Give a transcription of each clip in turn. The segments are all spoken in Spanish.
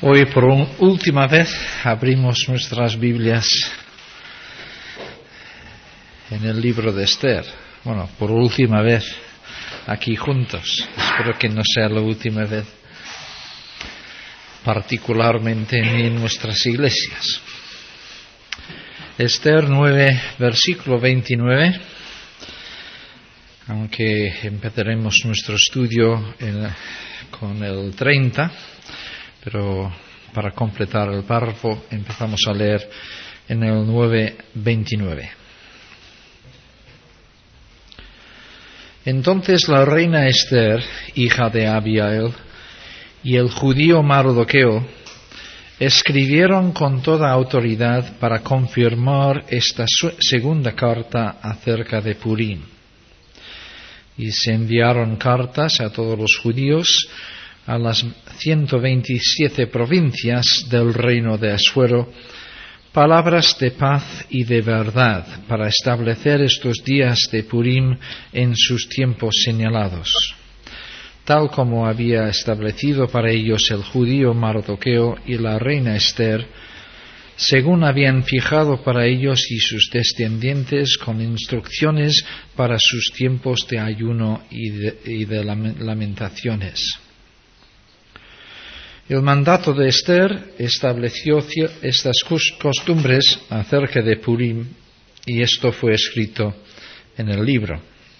Hoy por última vez abrimos nuestras Biblias en el libro de Esther. Bueno, por última vez aquí juntos. Espero que no sea la última vez, particularmente en nuestras iglesias. Esther 9, versículo 29. Aunque empezaremos nuestro estudio con el 30, pero para completar el párrafo empezamos a leer en el 9:29. Entonces la reina Esther, hija de Abihail, y el judío Mardoqueo escribieron con toda autoridad para confirmar esta segunda carta acerca de Purim. Y se enviaron cartas a todos los judíos, a las 127 provincias del reino de Asuero, palabras de paz y de verdad para establecer estos días de Purim en sus tiempos señalados, tal como había establecido para ellos el judío Mardoqueo y la reina Esther, según habían fijado para ellos y sus descendientes con instrucciones para sus tiempos de ayuno y de lamentaciones. El mandato de Esther estableció estas costumbres acerca de Purim, y esto fue escrito en el libro.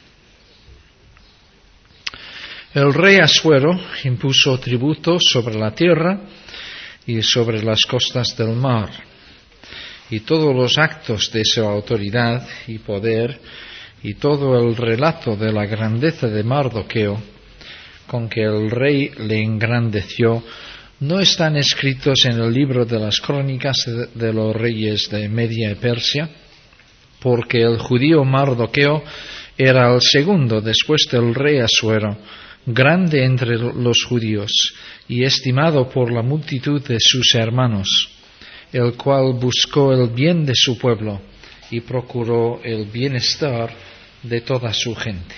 El rey Asuero impuso tributo sobre la tierra y sobre las costas del mar, y todos los actos de su autoridad y poder, y todo el relato de la grandeza de Mardoqueo, con que el rey le engrandeció, no están escritos en el libro de las crónicas de los reyes de Media y Persia, porque el judío Mardoqueo era el segundo después del rey Asuero, grande entre los judíos y estimado por la multitud de sus hermanos, el cual buscó el bien de su pueblo y procuró el bienestar de toda su gente.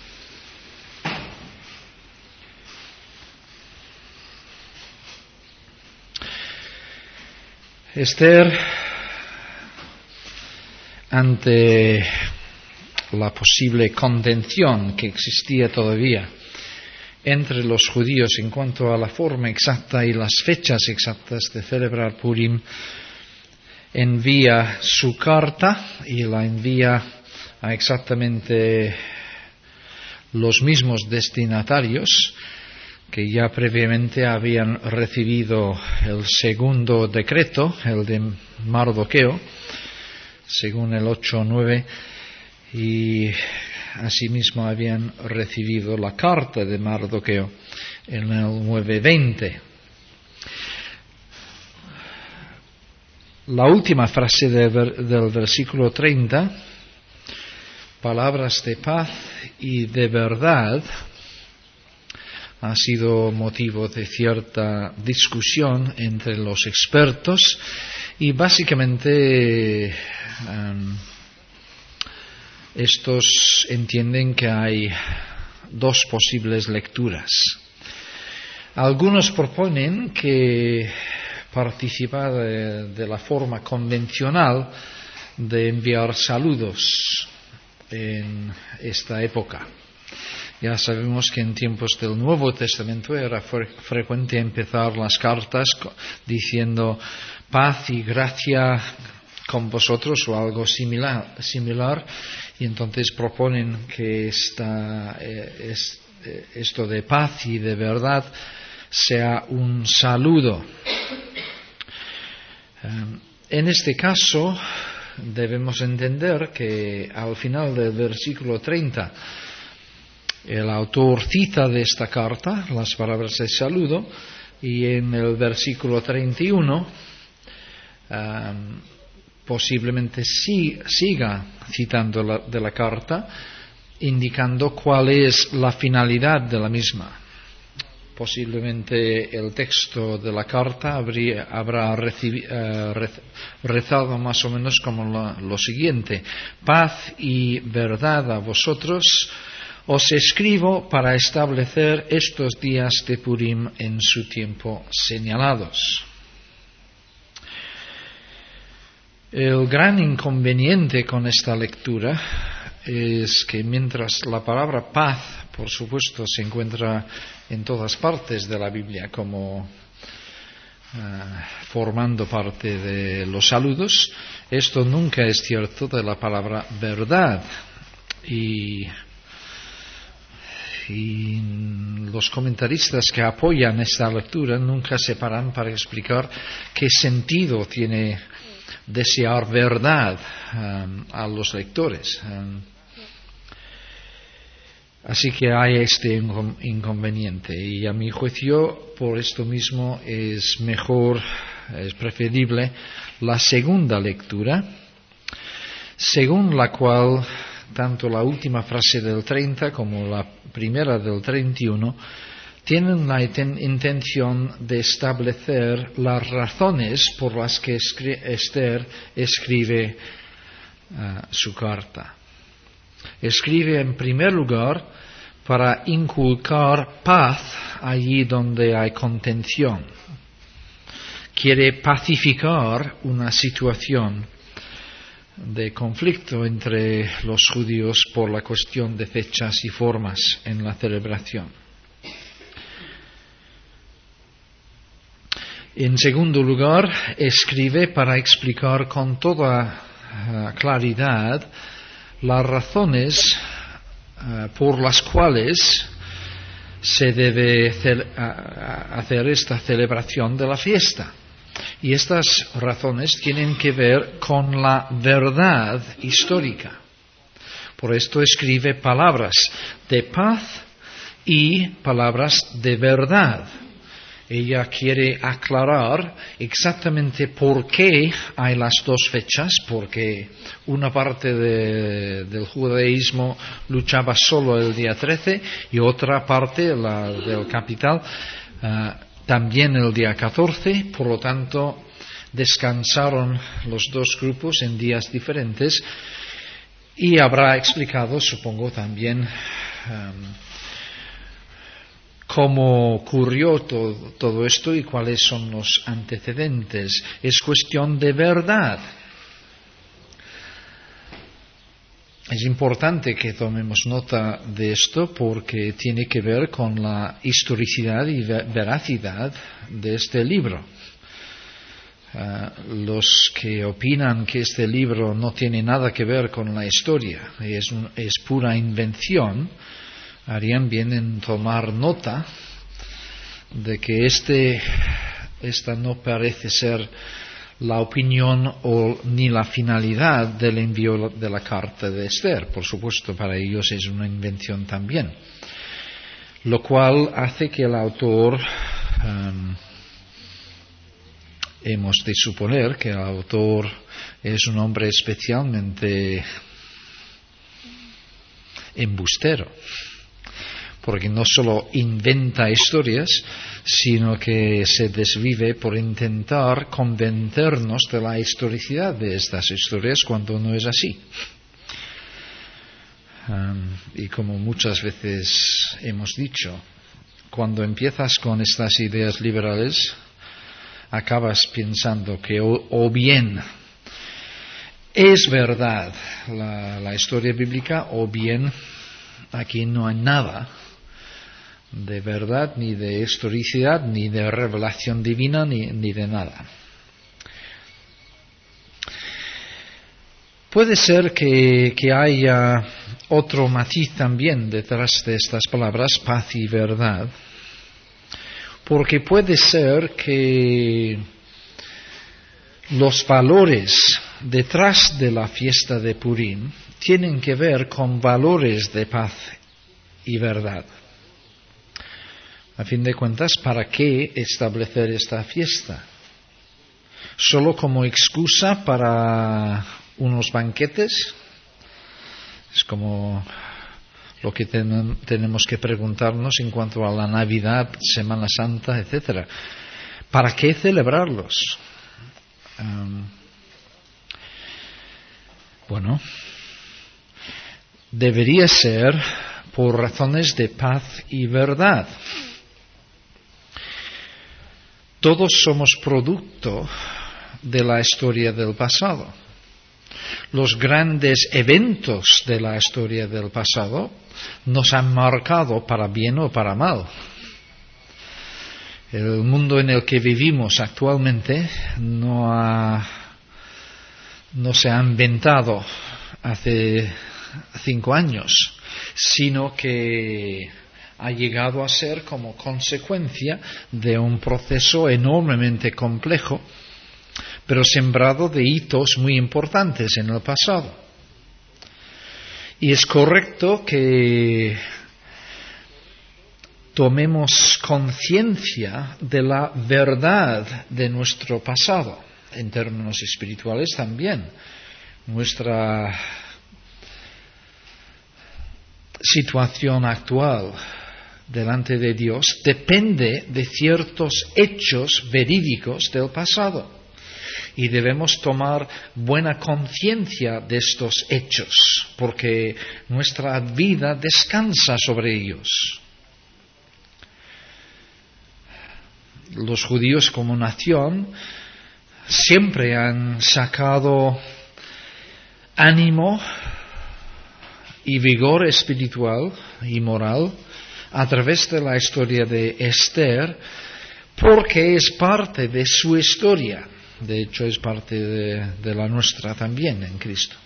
Esther, ante la posible contención que existía todavía entre los judíos en cuanto a la forma exacta y las fechas exactas de celebrar Purim, envía su carta y la envía a exactamente los mismos destinatarios que ya previamente habían recibido el segundo decreto, el de Mardoqueo, según el 8:9, y asimismo habían recibido la carta de Mardoqueo en el 9:20. La última frase del versículo 30, palabras de paz y de verdad, ha sido motivo de cierta discusión entre los expertos y básicamente estos entienden que hay dos posibles lecturas. Algunos proponen que participa de la forma convencional de enviar saludos en esta época. Ya sabemos que en tiempos del Nuevo Testamento era frecuente empezar las cartas diciendo paz y gracia con vosotros o algo similar, y entonces proponen que esto de paz y de verdad sea un saludo. En este caso debemos entender que al final del versículo 30 el autor cita de esta carta las palabras de saludo, y en el versículo 31 posiblemente siga citando de la carta, indicando cuál es la finalidad de la misma. Posiblemente el texto de la carta habrá rezado más o menos como lo siguiente: paz y verdad a vosotros, Os escribo para establecer estos días de Purim en su tiempo señalados. El gran inconveniente con esta lectura es que mientras la palabra paz, por supuesto, se encuentra en todas partes de la Biblia como formando parte de los saludos, esto nunca es cierto de la palabra verdad. Y los comentaristas que apoyan esta lectura nunca se paran para explicar qué sentido tiene desear verdad a los lectores. Así que hay este inconveniente, y a mi juicio por esto mismo es mejor, es preferible la segunda lectura, según la cual tanto la última frase del 30 como la primera del 31 tienen la intención de establecer las razones por las que Esther escribe su carta. Escribe en primer lugar para inculcar paz allí donde hay contención. Quiere pacificar una situación de conflicto entre los judíos por la cuestión de fechas y formas en la celebración. En segundo lugar, escribe para explicar con toda claridad las razones por las cuales se debe hacer esta celebración de la fiesta. Y estas razones tienen que ver con la verdad histórica. Por esto escribe palabras de paz y palabras de verdad. Ella quiere aclarar exactamente por qué hay las dos fechas, porque una parte del judaísmo luchaba solo el día 13 y otra parte, la del capital, también el día 14, por lo tanto descansaron los dos grupos en días diferentes, y habrá explicado, supongo, también cómo ocurrió todo esto y cuáles son los antecedentes. Es cuestión de verdad. Es importante que tomemos nota de esto porque tiene que ver con la historicidad y veracidad de este libro. Los que opinan que este libro no tiene nada que ver con la historia, es pura invención, harían bien en tomar nota de que esta no parece ser la opinión ni la finalidad del envío de la carta de Esther. Por supuesto, para ellos es una invención también. Lo cual hace que el autor, hemos de suponer que el autor es un hombre especialmente embustero, porque no solo inventa historias, sino que se desvive por intentar convencernos de la historicidad de estas historias cuando no es así. Y como muchas veces hemos dicho, cuando empiezas con estas ideas liberales, acabas pensando que o bien es verdad la historia bíblica, o bien aquí no hay nada de verdad, ni de historicidad, ni de revelación divina, ni de nada. Puede ser que haya otro matiz también detrás de estas palabras, paz y verdad, porque puede ser que los valores detrás de la fiesta de Purim tienen que ver con valores de paz y verdad. A fin de cuentas, ¿para qué establecer esta fiesta? ¿Solo como excusa para unos banquetes? Es como lo que tenemos que preguntarnos en cuanto a la Navidad, Semana Santa, etc. ¿Para qué celebrarlos? Bueno, debería ser por razones de paz y verdad. Todos somos producto de la historia del pasado. Los grandes eventos de la historia del pasado nos han marcado para bien o para mal. El mundo en el que vivimos actualmente no se ha inventado hace 5 años, sino que ha llegado a ser como consecuencia de un proceso enormemente complejo, pero sembrado de hitos muy importantes en el pasado. Y es correcto que tomemos conciencia de la verdad de nuestro pasado, en términos espirituales también. Nuestra situación actual delante de Dios depende de ciertos hechos verídicos del pasado y debemos tomar buena conciencia de estos hechos porque nuestra vida descansa sobre ellos. Los judíos como nación siempre han sacado ánimo y vigor espiritual y moral a través de la historia de Esther, porque es parte de su historia. De hecho, es parte de la nuestra también en Cristo.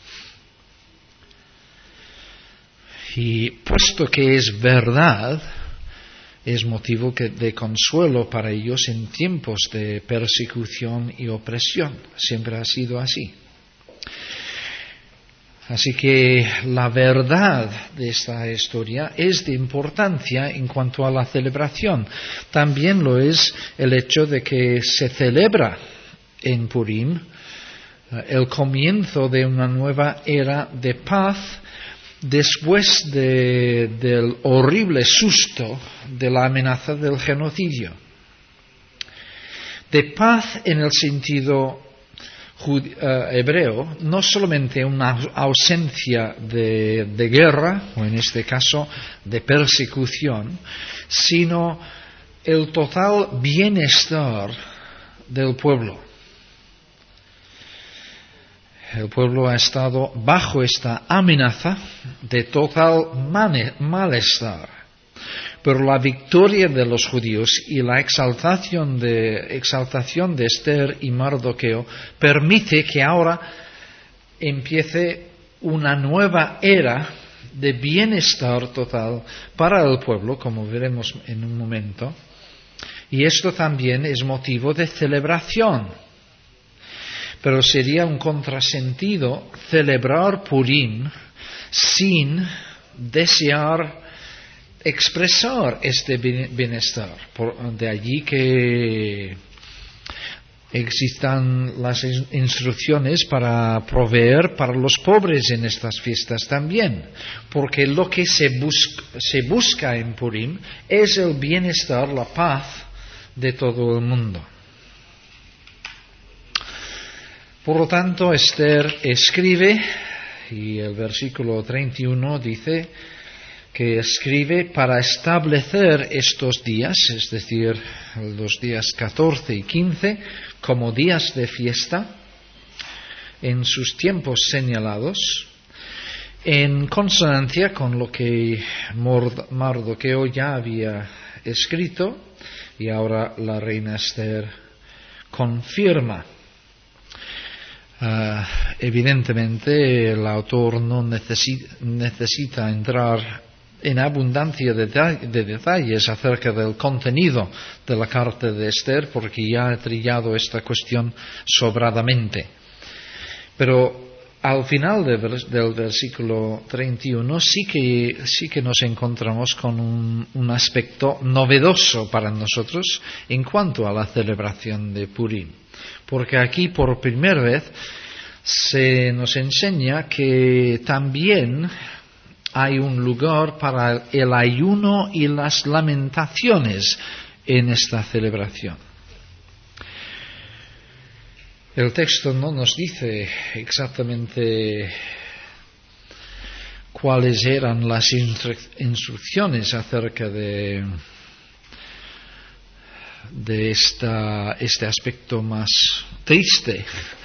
Y puesto que es verdad, es motivo de consuelo para ellos en tiempos de persecución y opresión. Siempre ha sido así. Así que la verdad de esta historia es de importancia en cuanto a la celebración. También lo es el hecho de que se celebra en Purim el comienzo de una nueva era de paz después del horrible susto de la amenaza del genocidio. De paz en el sentido hebreo, no solamente una ausencia de guerra, o en este caso de persecución, sino el total bienestar del pueblo. El pueblo ha estado bajo esta amenaza de total malestar. Pero la victoria de los judíos y la exaltación de Esther y Mardoqueo permite que ahora empiece una nueva era de bienestar total para el pueblo, como veremos en un momento. Y esto también es motivo de celebración. Pero sería un contrasentido celebrar Purim sin desear expresar este bienestar. De allí que existan las instrucciones para proveer para los pobres en estas fiestas también, porque lo que se busca en Purim es el bienestar, la paz de todo el mundo. Por lo tanto, Esther escribe, y el versículo 31 dice que escribe para establecer estos días, es decir, los días 14 y 15, como días de fiesta, en sus tiempos señalados, en consonancia con lo que Mardoqueo ya había escrito, y ahora la reina Esther confirma. Evidentemente el autor no necesita entrar en abundancia de detalles acerca del contenido de la carta de Esther, porque ya ha trillado esta cuestión sobradamente. Pero al final del versículo 31 sí que nos encontramos con un aspecto novedoso para nosotros en cuanto a la celebración de Purim. Porque aquí por primera vez se nos enseña que también hay un lugar para el ayuno y las lamentaciones en esta celebración. El texto no nos dice exactamente cuáles eran las instrucciones acerca de este aspecto más triste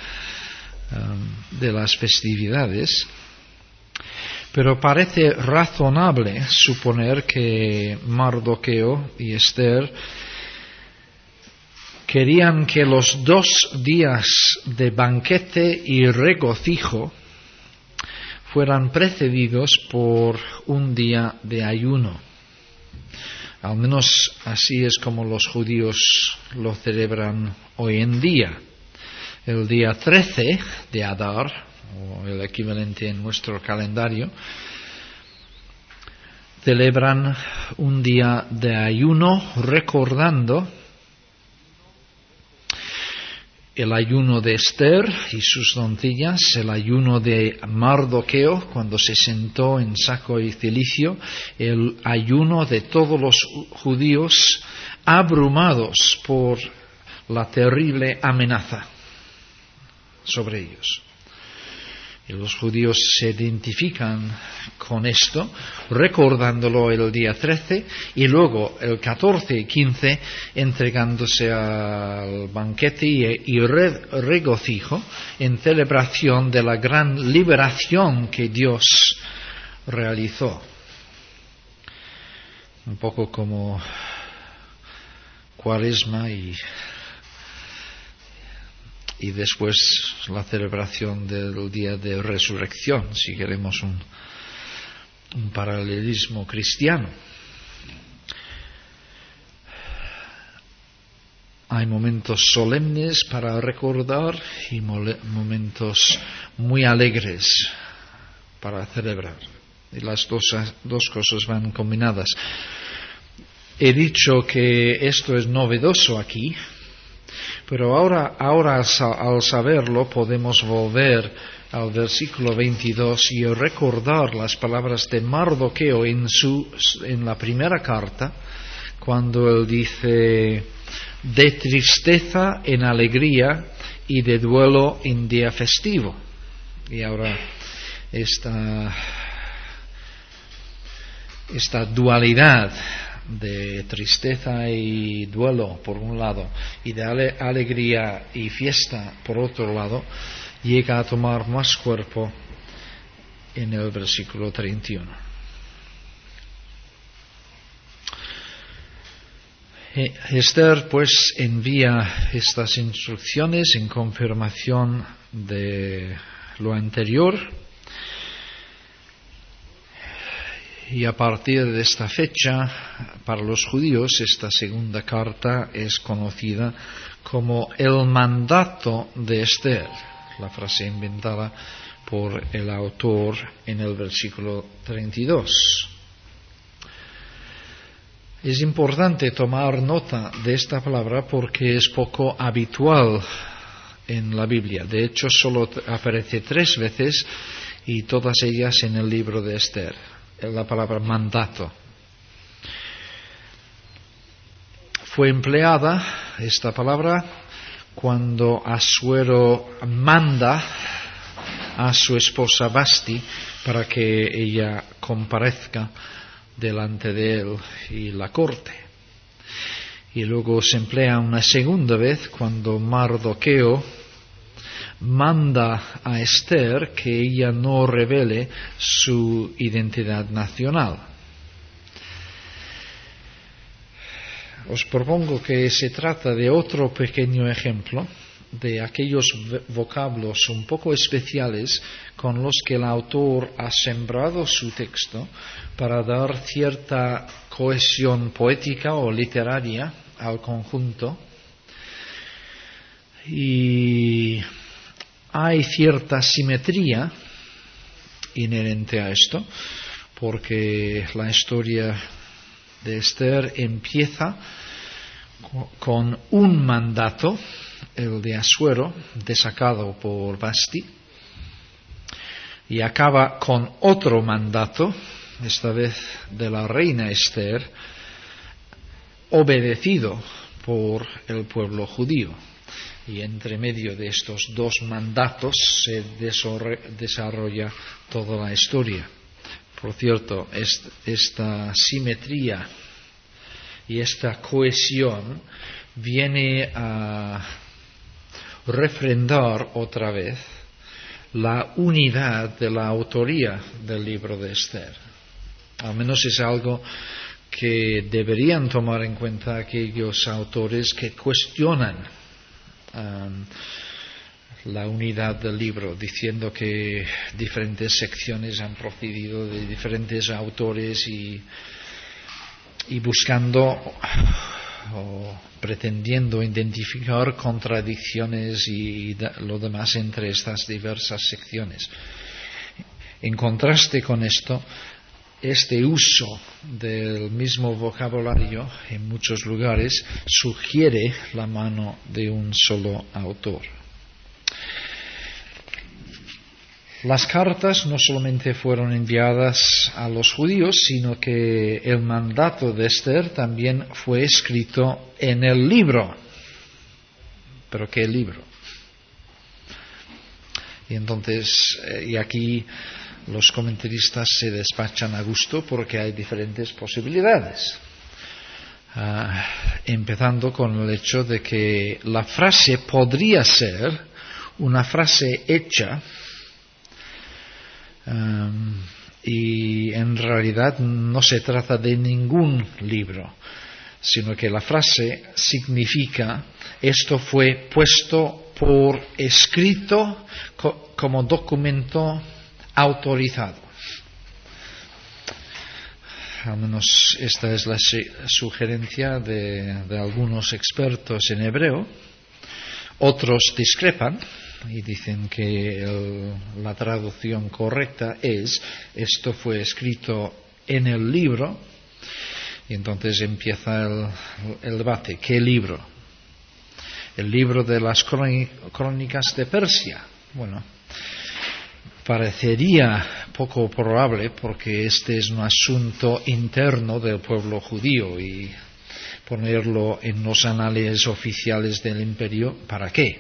de las festividades, pero parece razonable suponer que Mardoqueo y Esther querían que los 2 días de banquete y regocijo fueran precedidos por un día de ayuno. Al menos así es como los judíos lo celebran hoy en día. El día 13 de Adar, o el equivalente en nuestro calendario, celebran un día de ayuno recordando el ayuno de Esther y sus doncellas, el ayuno de Mardoqueo cuando se sentó en saco y cilicio, el ayuno de todos los judíos abrumados por la terrible amenaza sobre ellos. Y los judíos se identifican con esto, recordándolo el día 13 y luego el 14 y 15 entregándose al banquete y regocijo en celebración de la gran liberación que Dios realizó. Un poco como Cuaresma y después la celebración del día de resurrección, si queremos un paralelismo cristiano. Hay momentos solemnes para recordar y momentos muy alegres para celebrar. Y las dos cosas van combinadas. He dicho que esto es novedoso aquí, pero ahora al saberlo podemos volver al versículo 22 y recordar las palabras de Mardoqueo en la primera carta, cuando él dice: de tristeza en alegría y de duelo en día festivo. Y ahora esta dualidad de tristeza y duelo por un lado y de alegría y fiesta por otro lado llega a tomar más cuerpo en el versículo 31. Esther pues envía estas instrucciones en confirmación de lo anterior. Y a partir de esta fecha, para los judíos, esta segunda carta es conocida como el mandato de Esther, la frase inventada por el autor en el versículo 32. Es importante tomar nota de esta palabra porque es poco habitual en la Biblia. De hecho, solo aparece 3 veces y todas ellas en el libro de Esther. La palabra mandato. Fue empleada esta palabra cuando Asuero manda a su esposa Vasti para que ella comparezca delante de él y la corte. Y luego se emplea una segunda vez cuando Mardoqueo manda a Esther que ella no revele su identidad nacional. Os propongo que se trata de otro pequeño ejemplo de aquellos vocablos un poco especiales con los que el autor ha sembrado su texto para dar cierta cohesión poética o literaria al conjunto. Y hay cierta simetría inherente a esto, porque la historia de Esther empieza con un mandato, el de Asuero, desacado por Vasti, y acaba con otro mandato, esta vez de la reina Esther, obedecido por el pueblo judío. Y entre medio de estos 2 mandatos se desarrolla toda la historia. Por cierto, esta simetría y esta cohesión viene a refrendar otra vez la unidad de la autoría del libro de Esther. Al menos es algo que deberían tomar en cuenta aquellos autores que cuestionan la unidad del libro, diciendo que diferentes secciones han procedido de diferentes autores y buscando o pretendiendo identificar contradicciones y lo demás entre estas diversas secciones. En contraste con esto, este uso del mismo vocabulario en muchos lugares sugiere la mano de un solo autor. Las cartas no solamente fueron enviadas a los judíos, sino que el mandato de Esther también fue escrito en el libro. ¿Pero qué libro? Y entonces, y aquí los comentaristas se despachan a gusto porque hay diferentes posibilidades. Empezando con el hecho de que la frase podría ser una frase hecha y en realidad no se trata de ningún libro, sino que la frase significa: esto fue puesto por escrito como documento autorizado. Al menos esta es la sugerencia de algunos expertos en hebreo. Otros discrepan y dicen que la traducción correcta es: esto fue escrito en el libro. Y entonces empieza el debate. ¿Qué libro? El libro de las crónicas de Persia. Bueno, parecería poco probable porque este es un asunto interno del pueblo judío y ponerlo en los anales oficiales del imperio, ¿para qué?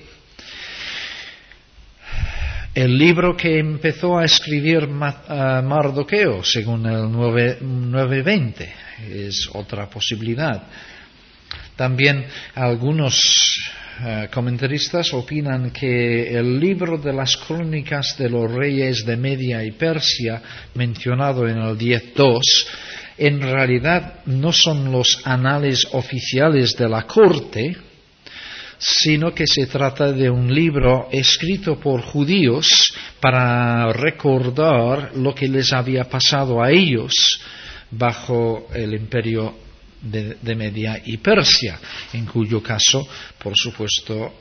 El libro que empezó a escribir Mardoqueo, según el 9:20, es otra posibilidad. También algunos comentaristas opinan que el libro de las crónicas de los reyes de Media y Persia, mencionado en el 10:2, en realidad no son los anales oficiales de la corte, sino que se trata de un libro escrito por judíos para recordar lo que les había pasado a ellos bajo el imperio de Media y Persia, en cuyo caso, por supuesto,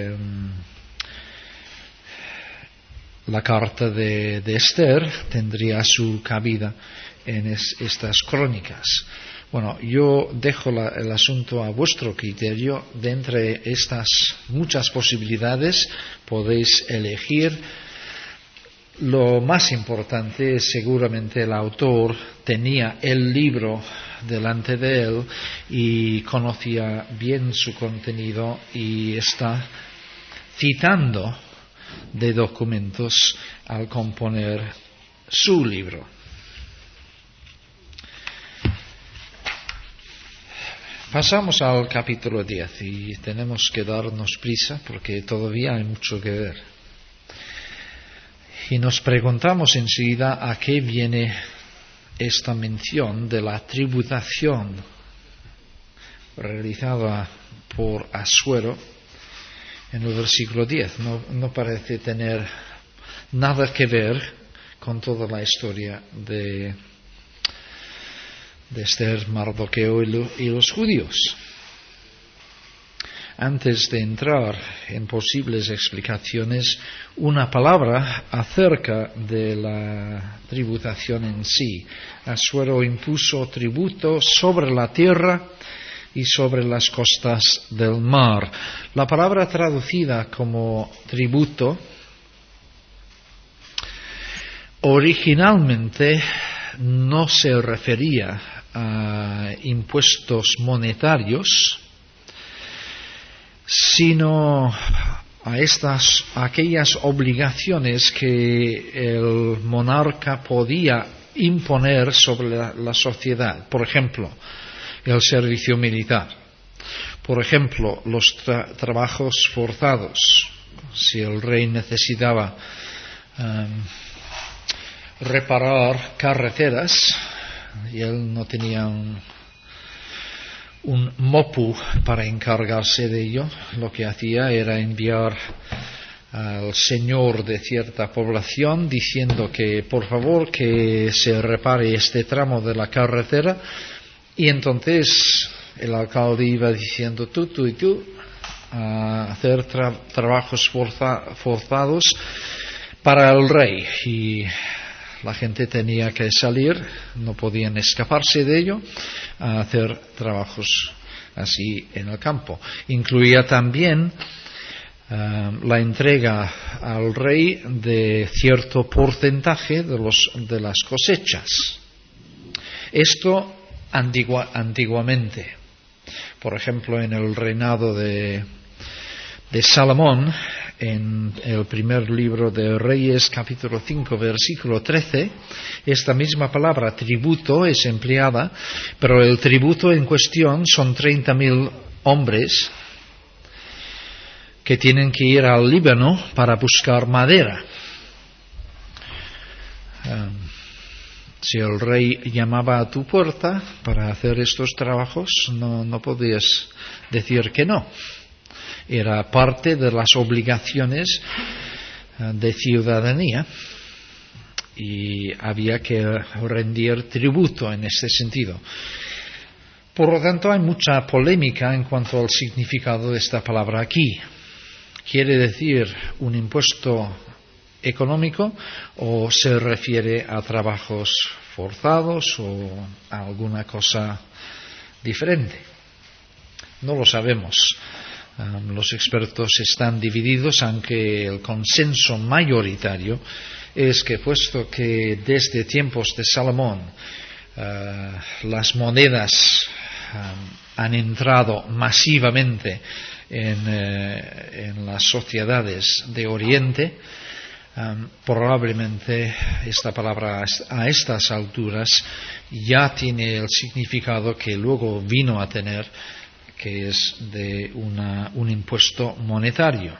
la carta de Esther tendría su cabida en estas crónicas. Bueno, yo dejo el asunto a vuestro criterio. De entre estas muchas posibilidades podéis elegir. Lo más importante es seguramente el autor tenía el libro delante de él y conocía bien su contenido y está citando de documentos al componer su libro. Pasamos al capítulo 10 y tenemos que darnos prisa porque todavía hay mucho que ver. Y nos preguntamos enseguida a qué viene esta mención de la tributación realizada por Asuero en el versículo 10. No parece tener nada que ver con toda la historia de Esther, Mardoqueo y los judíos. Antes de entrar en posibles explicaciones, una palabra acerca de la tributación en sí. Asuero impuso tributo sobre la tierra y sobre las costas del mar. La palabra traducida como tributo originalmente no se refería a impuestos monetarios, sino a aquellas obligaciones que el monarca podía imponer sobre la sociedad. Por ejemplo, el servicio militar. Por ejemplo, los trabajos forzados. Si el rey necesitaba reparar carreteras y él no tenía un mopu para encargarse de ello, lo que hacía era enviar al señor de cierta población diciendo que por favor que se repare este tramo de la carretera, y entonces el alcalde iba diciendo tú y tú a hacer trabajos forzados para el rey, y la gente tenía que salir, no podían escaparse de ello, a hacer trabajos así en el campo. Incluía también la entrega al rey de cierto porcentaje de las cosechas. Esto antiguamente. Por ejemplo, en el reinado de Salomón, en el primer libro de Reyes, capítulo 5, versículo 13, esta misma palabra tributo es empleada, pero el tributo en cuestión son 30.000 hombres que tienen que ir al Líbano para buscar madera. Si el rey llamaba a tu puerta para hacer estos trabajos, no podías decir que no. Era parte de las obligaciones de ciudadanía y había que rendir tributo en este sentido. Por lo tanto, hay mucha polémica en cuanto al significado de esta palabra aquí. ¿Quiere decir un impuesto económico o se refiere a trabajos forzados o a alguna cosa diferente? No lo sabemos. Los expertos están divididos, aunque el consenso mayoritario es que, puesto que desde tiempos de Salomón las monedas han entrado masivamente en las sociedades de Oriente, probablemente esta palabra a estas alturas ya tiene el significado que luego vino a tener, que es de un impuesto monetario.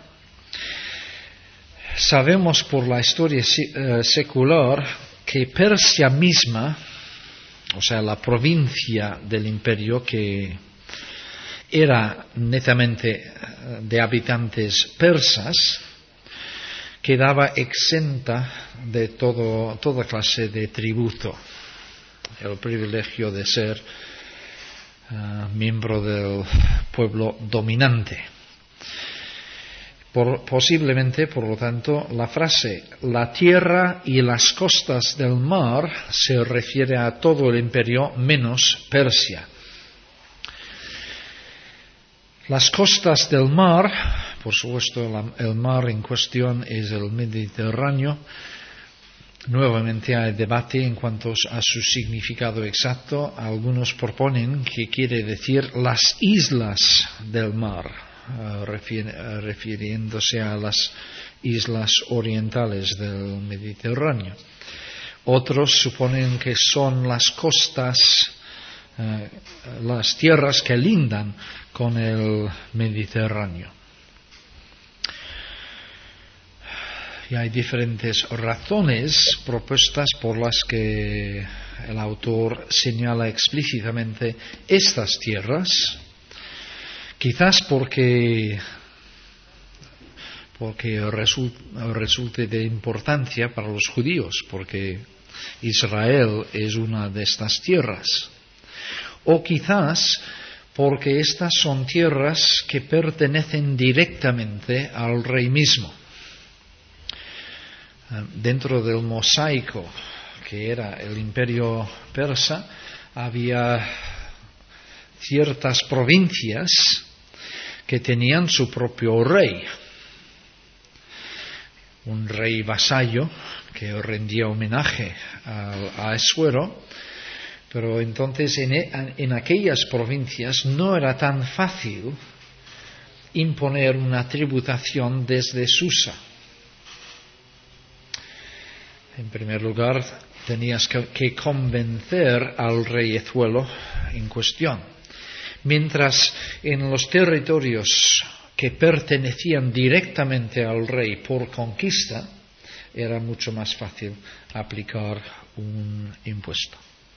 Sabemos por la historia secular que Persia misma, o sea, la provincia del imperio que era netamente de habitantes persas, quedaba exenta de toda clase de tributo. El privilegio de ser miembro del pueblo dominante. Posiblemente, por lo tanto, la frase la tierra y las costas del mar se refiere a todo el imperio menos Persia. Las costas del mar, por supuesto el mar en cuestión es el Mediterráneo. Nuevamente hay debate en cuanto a su significado exacto. Algunos proponen que quiere decir las islas del mar, refiriéndose a las islas orientales del Mediterráneo. Otros suponen que son las costas, las tierras que lindan con el Mediterráneo. Y hay diferentes razones propuestas por las que el autor señala explícitamente estas tierras. Quizás porque resulte de importancia para los judíos, porque Israel es una de estas tierras. O quizás porque estas son tierras que pertenecen directamente al rey mismo. Dentro del mosaico que era el imperio persa, había ciertas provincias que tenían su propio rey. Un rey vasallo que rendía homenaje a Asuero, pero entonces en aquellas provincias no era tan fácil imponer una tributación desde Susa. En primer lugar, tenías que convencer al reyezuelo en cuestión. Mientras en los territorios que pertenecían directamente al rey por conquista, era mucho más fácil aplicar un impuesto.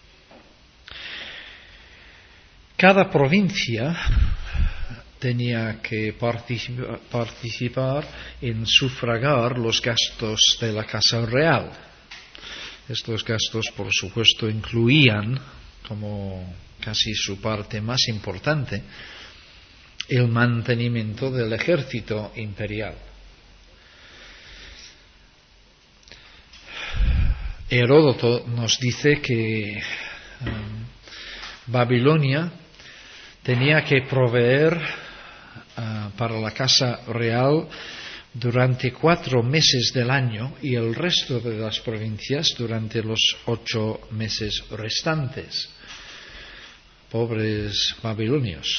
Cada provincia tenía que participar en sufragar los gastos de la casa real. Estos gastos, por supuesto, incluían, como casi su parte más importante, el mantenimiento del ejército imperial. Heródoto nos dice que Babilonia tenía que proveer para la casa real durante 4 meses del año y el resto de las provincias durante los 8 meses restantes. Pobres babilonios.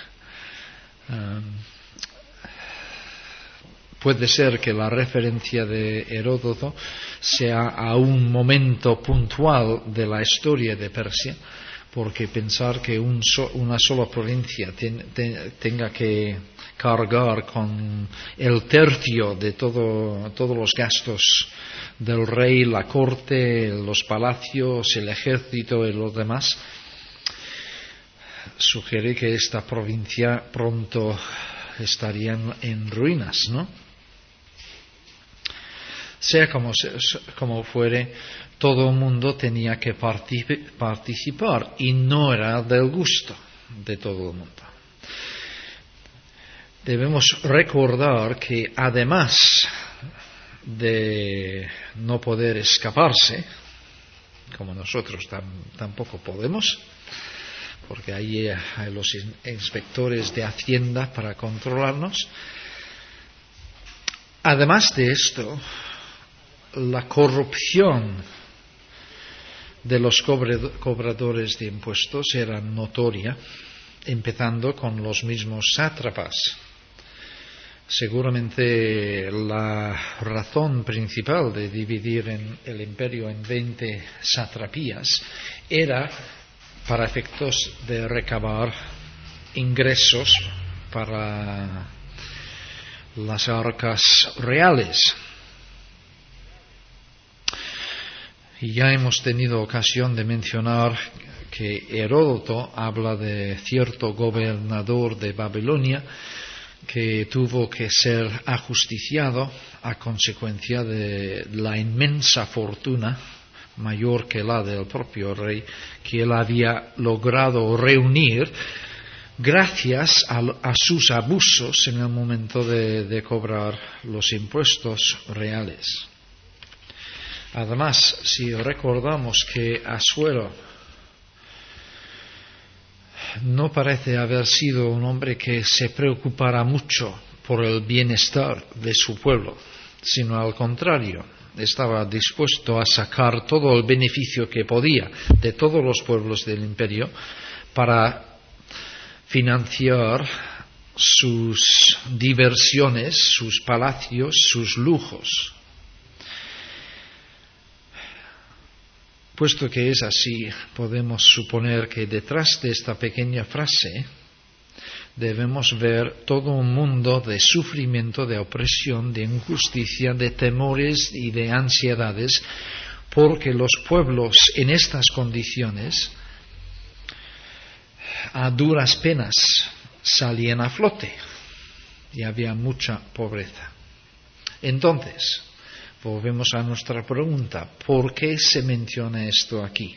Puede ser que la referencia de Heródoto sea a un momento puntual de la historia de Persia, porque pensar que una sola provincia tenga que cargar con el tercio de todos los gastos del rey, la corte, los palacios, el ejército y lo demás, sugiere que esta provincia pronto estaría en ruinas, ¿no? Sea como fuere, todo el mundo tenía que participar y no era del gusto de todo el mundo. Debemos recordar que además de no poder escaparse, como nosotros tampoco podemos, porque ahí hay los inspectores de Hacienda para controlarnos, además de esto, la corrupción de los cobradores de impuestos era notoria, empezando con los mismos sátrapas. Seguramente la razón principal de dividir el imperio en 20 satrapías era para efectos de recabar ingresos para las arcas reales. Y ya hemos tenido ocasión de mencionar que Heródoto habla de cierto gobernador de Babilonia que tuvo que ser ajusticiado a consecuencia de la inmensa fortuna, mayor que la del propio rey, que él había logrado reunir gracias a sus abusos en el momento de cobrar los impuestos reales. Además, si recordamos que Asuero no parece haber sido un hombre que se preocupara mucho por el bienestar de su pueblo, sino al contrario, estaba dispuesto a sacar todo el beneficio que podía de todos los pueblos del imperio para financiar sus diversiones, sus palacios, sus lujos. Puesto que es así, podemos suponer que detrás de esta pequeña frase debemos ver todo un mundo de sufrimiento, de opresión, de injusticia, de temores y de ansiedades, porque los pueblos en estas condiciones a duras penas salían a flote y había mucha pobreza. Entonces, volvemos a nuestra pregunta, ¿por qué se menciona esto aquí?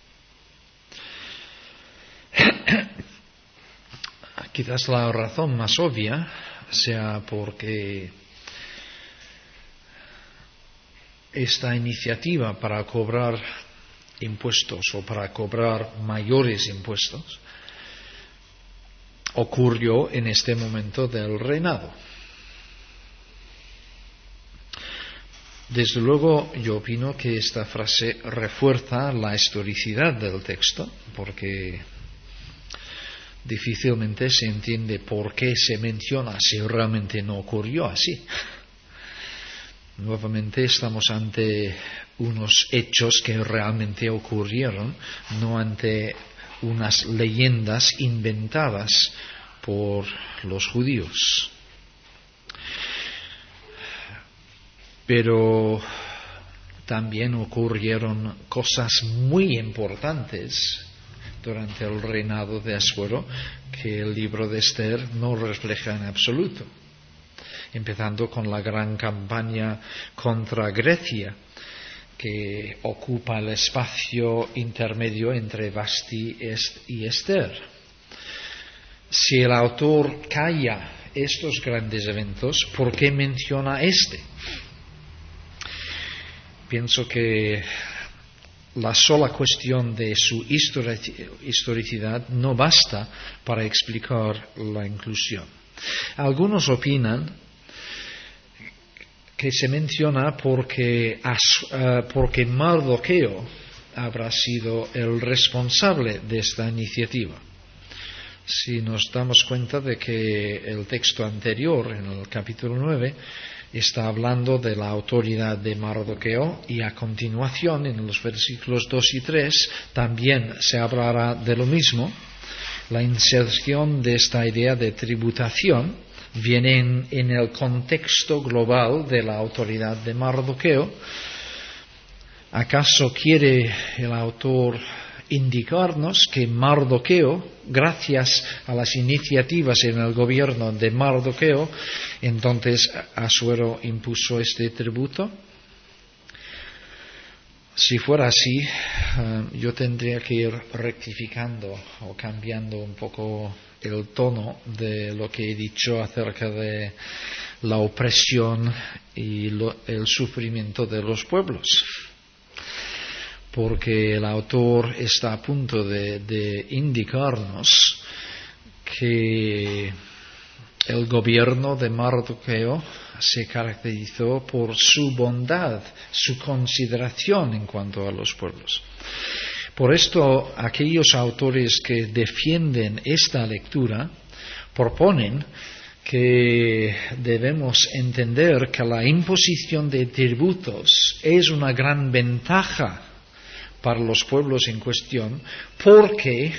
Quizás la razón más obvia sea porque esta iniciativa para cobrar impuestos o para cobrar mayores impuestos ocurrió en este momento del reinado. Desde luego, yo opino que esta frase refuerza la historicidad del texto, porque difícilmente se entiende por qué se menciona si realmente no ocurrió así. Nuevamente estamos ante unos hechos que realmente ocurrieron, no ante unas leyendas inventadas por los judíos. Pero también ocurrieron cosas muy importantes durante el reinado de Asuero que el libro de Esther no refleja en absoluto. Empezando con la gran campaña contra Grecia, que ocupa el espacio intermedio entre Vasti y Esther. Si el autor calla estos grandes eventos, ¿por qué menciona este? Pienso que la sola cuestión de su historicidad no basta para explicar la inclusión. Algunos opinan que se menciona porque Mardoqueo habrá sido el responsable de esta iniciativa. Si nos damos cuenta de que el texto anterior, en el capítulo 9, está hablando de la autoridad de Mardoqueo, y a continuación, en los versículos 2 y 3, también se hablará de lo mismo. La inserción de esta idea de tributación viene en el contexto global de la autoridad de Mardoqueo. ¿Acaso quiere el autor indicarnos que Mardoqueo, gracias a las iniciativas en el gobierno de Mardoqueo, entonces Asuero impuso este tributo? Si fuera así, yo tendría que ir rectificando o cambiando un poco el tono de lo que he dicho acerca de la opresión y el sufrimiento de los pueblos. Porque el autor está a punto de indicarnos que el gobierno de Mardoqueo se caracterizó por su bondad, su consideración en cuanto a los pueblos. Por esto, aquellos autores que defienden esta lectura proponen que debemos entender que la imposición de tributos es una gran ventaja para los pueblos en cuestión, porque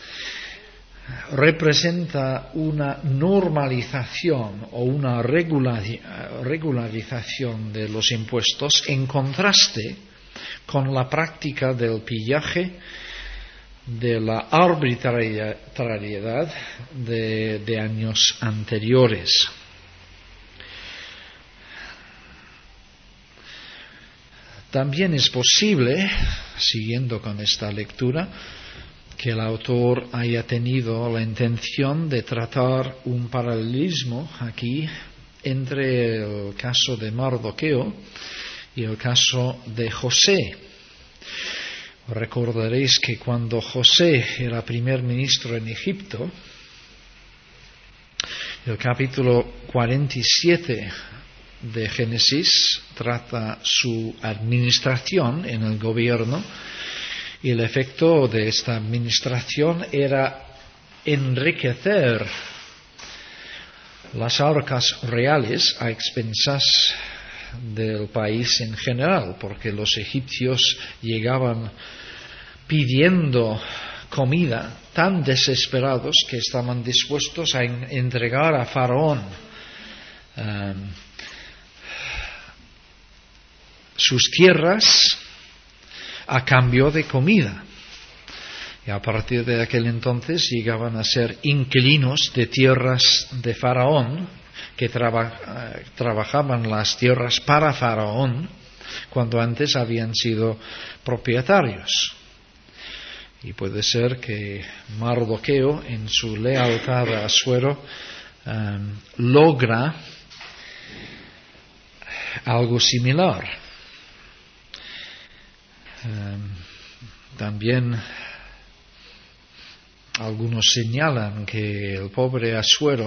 representa una normalización o una regularización de los impuestos en contraste con la práctica del pillaje, de la arbitrariedad de años anteriores. También es posible, siguiendo con esta lectura, que el autor haya tenido la intención de tratar un paralelismo aquí entre el caso de Mardoqueo y el caso de José. Recordaréis que cuando José era primer ministro en Egipto, el capítulo 47 de Génesis trata su administración en el gobierno, y el efecto de esta administración era enriquecer las arcas reales a expensas del país en general, porque los egipcios llegaban pidiendo comida tan desesperados que estaban dispuestos a entregar a Faraón sus tierras a cambio de comida. Y a partir de aquel entonces llegaban a ser inquilinos de tierras de Faraón, que trabajaban las tierras para Faraón, cuando antes habían sido propietarios. Y puede ser que Mardoqueo, en su lealtad a Asuero, logra algo similar. También algunos señalan que el pobre Asuero,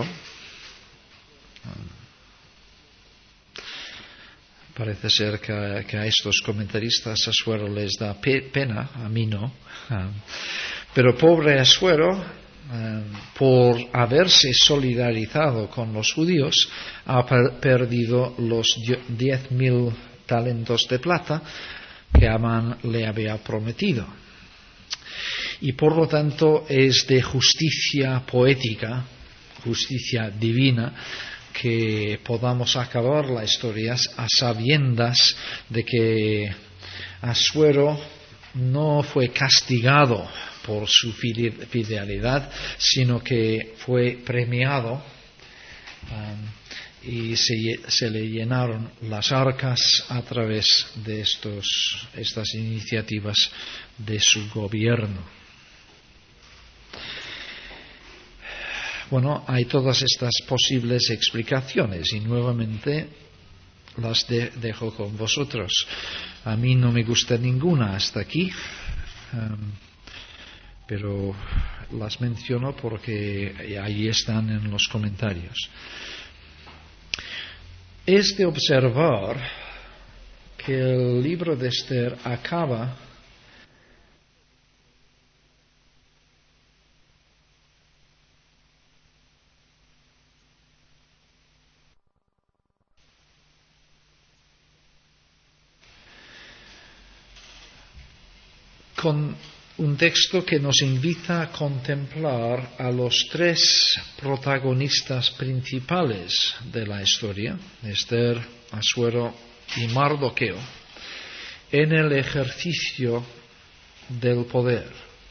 parece ser que a estos comentaristas Asuero les da pena, a mí no, pero pobre Asuero por haberse solidarizado con los judíos, ha perdido los 10.000 talentos de plata que Amán le había prometido. Y por lo tanto es de justicia poética, justicia divina, que podamos acabar la historia a sabiendas de que Asuero no fue castigado por su fidelidad, sino que fue premiado y se le llenaron las arcas a través de estas iniciativas de su gobierno. Bueno, hay todas estas posibles explicaciones y nuevamente las dejo con vosotros. A mí no me gusta ninguna hasta aquí, pero las menciono porque ahí están en los comentarios. Es de observar que el libro de Esther acaba con un texto que nos invita a contemplar a los tres protagonistas principales de la historia, Esther, Asuero y Mardoqueo, en el ejercicio del poder.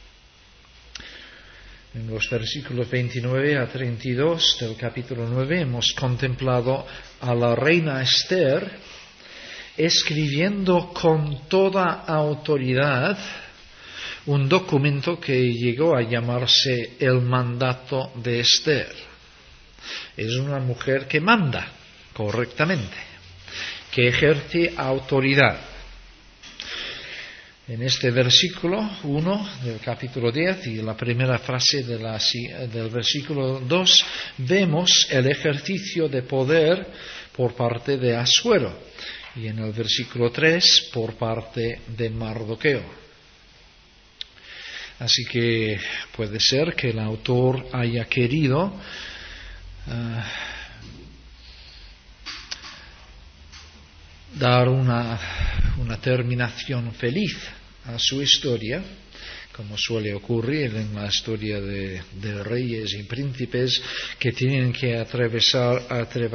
En los versículos 29 a 32 del capítulo 9 hemos contemplado a la reina Esther escribiendo con toda autoridad un documento que llegó a llamarse el mandato de Esther. Es una mujer que manda correctamente, que ejerce autoridad. En este versículo 1 del capítulo 10 y la primera frase del versículo 2 vemos el ejercicio de poder por parte de Asuero y en el versículo 3 por parte de Mardoqueo. Así que puede ser que el autor haya querido dar una terminación feliz a su historia, como suele ocurrir en la historia de reyes y príncipes que tienen que atravesar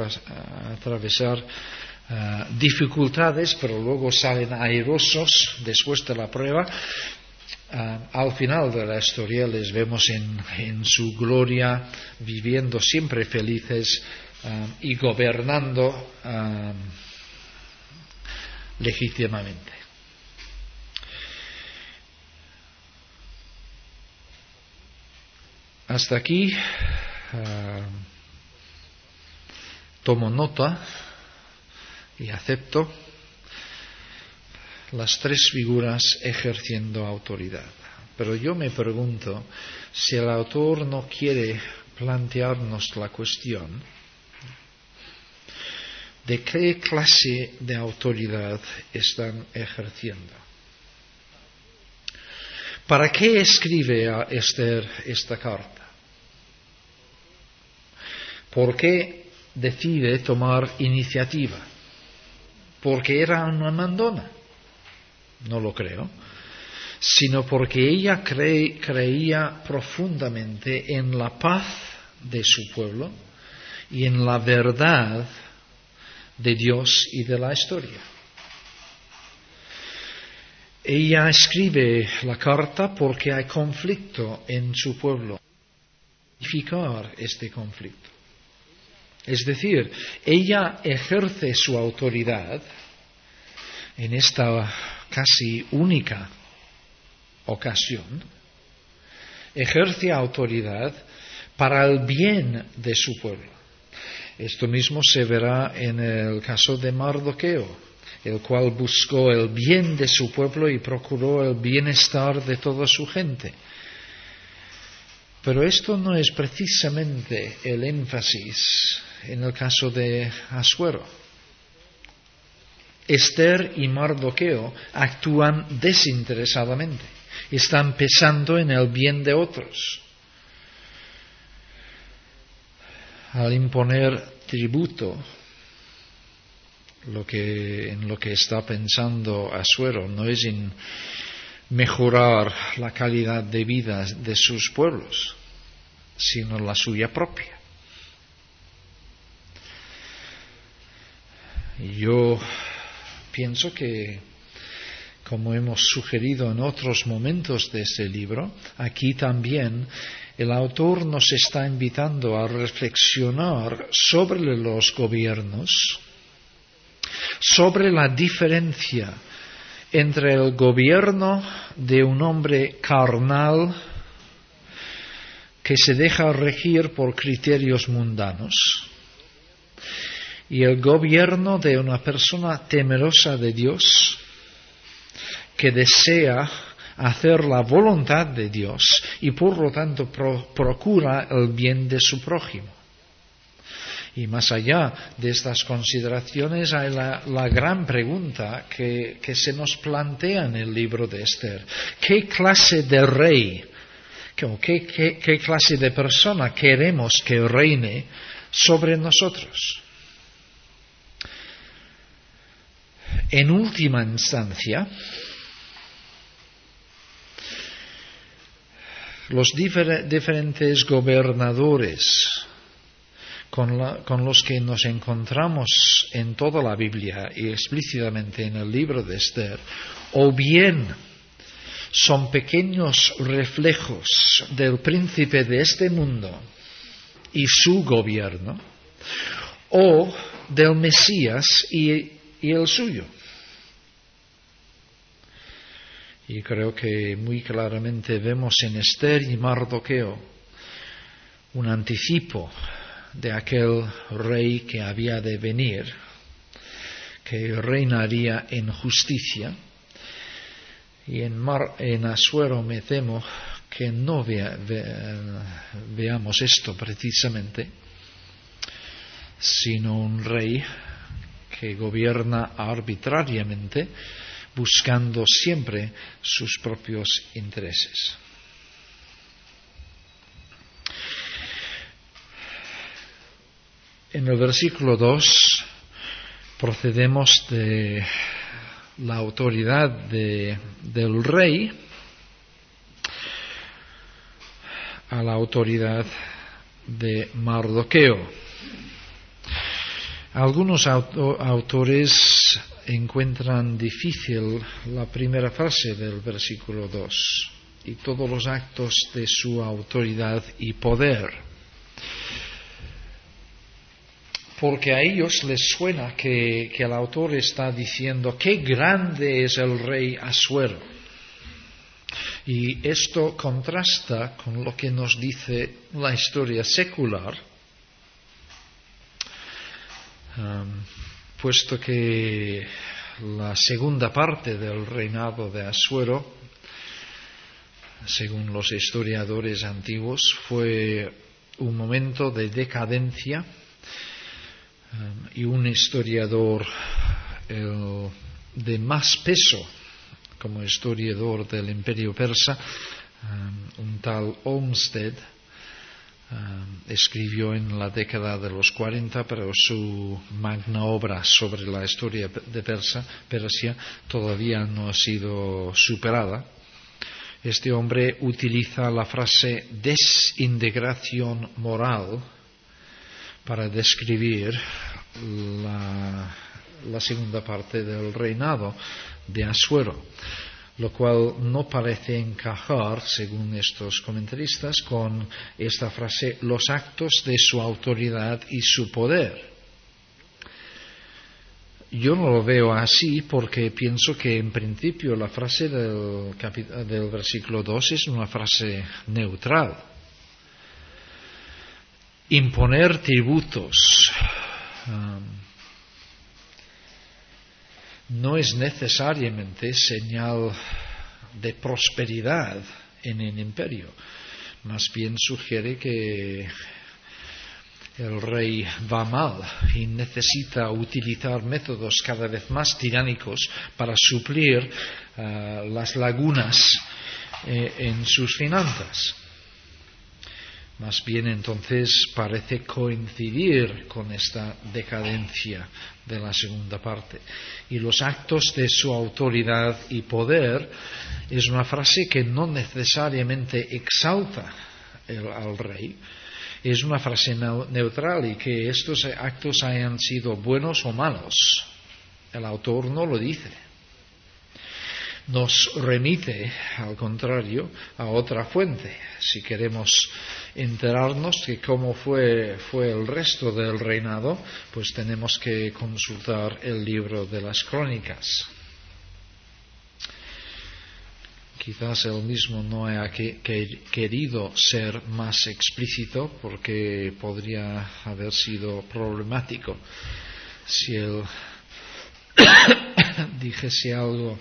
dificultades, pero luego salen airosos después de la prueba. Al final de la historia les vemos en su gloria, viviendo siempre felices y gobernando legítimamente. Hasta aquí tomo nota y acepto las tres figuras ejerciendo autoridad. Pero yo me pregunto si el autor no quiere plantearnos la cuestión de qué clase de autoridad están ejerciendo. ¿Para qué escribe a Esther esta carta? ¿Por qué decide tomar iniciativa? ¿Porque era una mandona? No lo creo, sino porque ella creía profundamente en la paz de su pueblo y en la verdad de Dios y de la historia. Ella escribe la carta porque hay conflicto en su pueblo. Identificar este conflicto. Es decir, ella ejerce su autoridad en esta casi única ocasión, ejerce autoridad para el bien de su pueblo. Esto mismo se verá en el caso de Mardoqueo, el cual buscó el bien de su pueblo y procuró el bienestar de toda su gente. Pero esto no es precisamente el énfasis en el caso de Asuero. Esther y Mardoqueo actúan desinteresadamente, están pensando en el bien de otros. al imponer tributo, en lo que está pensando Asuero no es en mejorar la calidad de vida de sus pueblos, sino la suya propia. Y yo pienso que, como hemos sugerido en otros momentos de este libro, aquí también el autor nos está invitando a reflexionar sobre los gobiernos, sobre la diferencia entre el gobierno de un hombre carnal que se deja regir por criterios mundanos y el gobierno de una persona temerosa de Dios que desea hacer la voluntad de Dios y por lo tanto procura el bien de su prójimo. Y más allá de estas consideraciones hay la gran pregunta que se nos plantea en el libro de Esther. ¿Qué clase de rey, qué clase de persona queremos que reine sobre nosotros? En última instancia, los diferentes gobernadores con los que nos encontramos en toda la Biblia y explícitamente en el libro de Esther, o bien son pequeños reflejos del príncipe de este mundo y su gobierno, o del Mesías y el suyo. Y creo que muy claramente vemos en Esther y Mardoqueo un anticipo de aquel rey que había de venir, que reinaría en justicia. Y en Asuero me temo que no veamos esto precisamente, sino un rey que gobierna arbitrariamente, buscando siempre sus propios intereses. En el versículo 2 procedemos de la autoridad del rey a la autoridad de Mardoqueo. Algunos autores encuentran difícil la primera frase del versículo 2 y todos los actos de su autoridad y poder, porque a ellos les suena que el autor está diciendo qué grande es el rey Asuero. Y esto contrasta con lo que nos dice la historia secular, puesto que la segunda parte del reinado de Asuero, según los historiadores antiguos, fue un momento de decadencia. Y un historiador de más peso como historiador del Imperio Persa, un tal Olmsted, escribió en la década de los 40, pero su magna obra sobre la historia de Persia todavía no ha sido superada. Este hombre utiliza la frase desintegración moral para describir la segunda parte del reinado de Asuero, lo cual no parece encajar, según estos comentaristas, con esta frase, los actos de su autoridad y su poder. Yo no lo veo así porque pienso que en principio la frase del versículo 2 es una frase neutral. Imponer tributos no es necesariamente señal de prosperidad en el imperio. Más bien sugiere que el rey va mal y necesita utilizar métodos cada vez más tiránicos para suplir las lagunas en sus finanzas. Más bien entonces parece coincidir con esta decadencia de la segunda parte. Y los actos de su autoridad y poder es una frase que no necesariamente exalta al rey, es una frase neutral, y que estos actos hayan sido buenos o malos, el autor no lo dice. Nos remite, al contrario, a otra fuente. Si queremos enterarnos de cómo fue el resto del reinado, pues tenemos que consultar el libro de las Crónicas. Quizás él mismo no haya querido ser más explícito, porque podría haber sido problemático si él dijese algo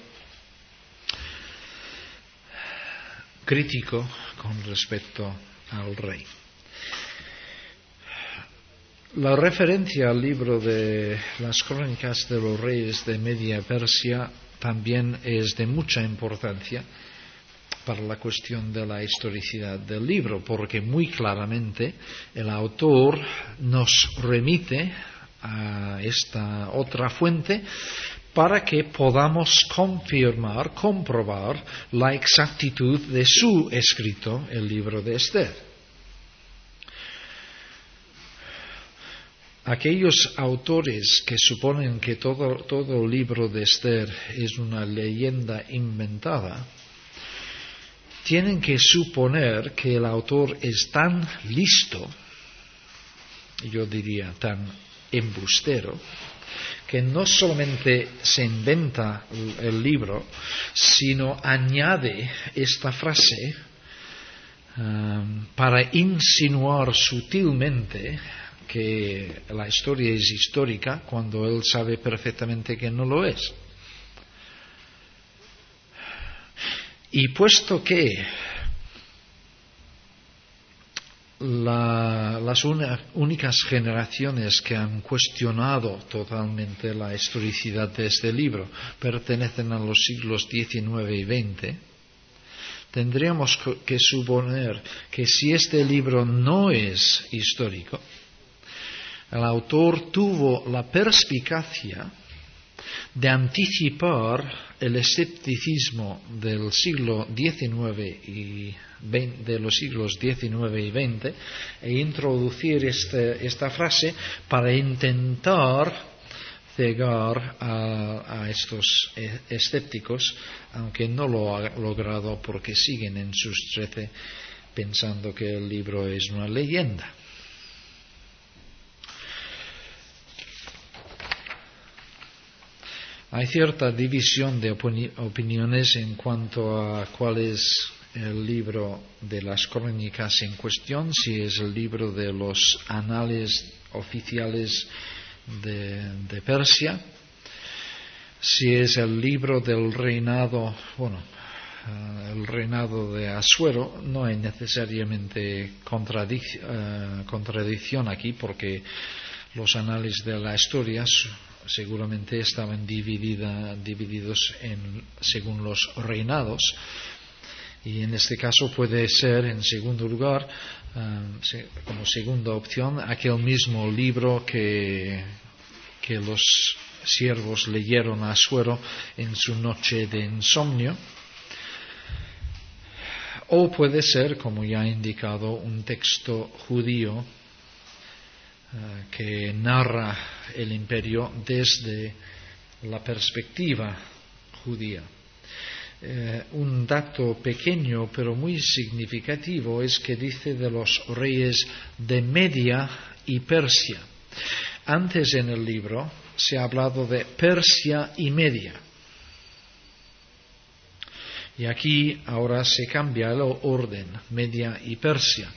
crítico con respecto al rey. La referencia al libro de las Crónicas de los Reyes de Media Persia también es de mucha importancia para la cuestión de la historicidad del libro, porque muy claramente el autor nos remite a esta otra fuente para que podamos comprobar la exactitud de su escrito, el libro de Esther. Aquellos autores que suponen que todo el libro de Esther es una leyenda inventada, tienen que suponer que el autor es tan listo, yo diría tan embustero, que no solamente se inventa el libro, sino añade esta frase para insinuar sutilmente que la historia es histórica, cuando él sabe perfectamente que no lo es. Y puesto que las únicas generaciones que han cuestionado totalmente la historicidad de este libro pertenecen a los siglos XIX y XX, tendríamos que suponer que si este libro no es histórico, el autor tuvo la perspicacia de anticipar el escepticismo del siglo XIX de los siglos XIX y XX e introducir esta frase para intentar cegar a estos escépticos, aunque no lo ha logrado, porque siguen en sus 13 pensando que el libro es una leyenda. Hay cierta división de opiniones en cuanto a cuál es el libro de las Crónicas en cuestión, si es el libro de los anales oficiales de Persia, si es el libro del reinado, el reinado de Asuero. No hay necesariamente contradicción aquí, porque los anales de la historia seguramente estaban divididos según los reinados, y en este caso puede ser, en segundo lugar, como segunda opción, aquel mismo libro que los siervos leyeron a Asuero en su noche de insomnio, o puede ser, como ya he indicado, un texto judío que narra el imperio desde la perspectiva judía. Un dato pequeño pero muy significativo es que dice de los reyes de Media y Persia. Antes en el libro se ha hablado de Persia y Media, y aquí ahora se cambia el orden, Media y Persia.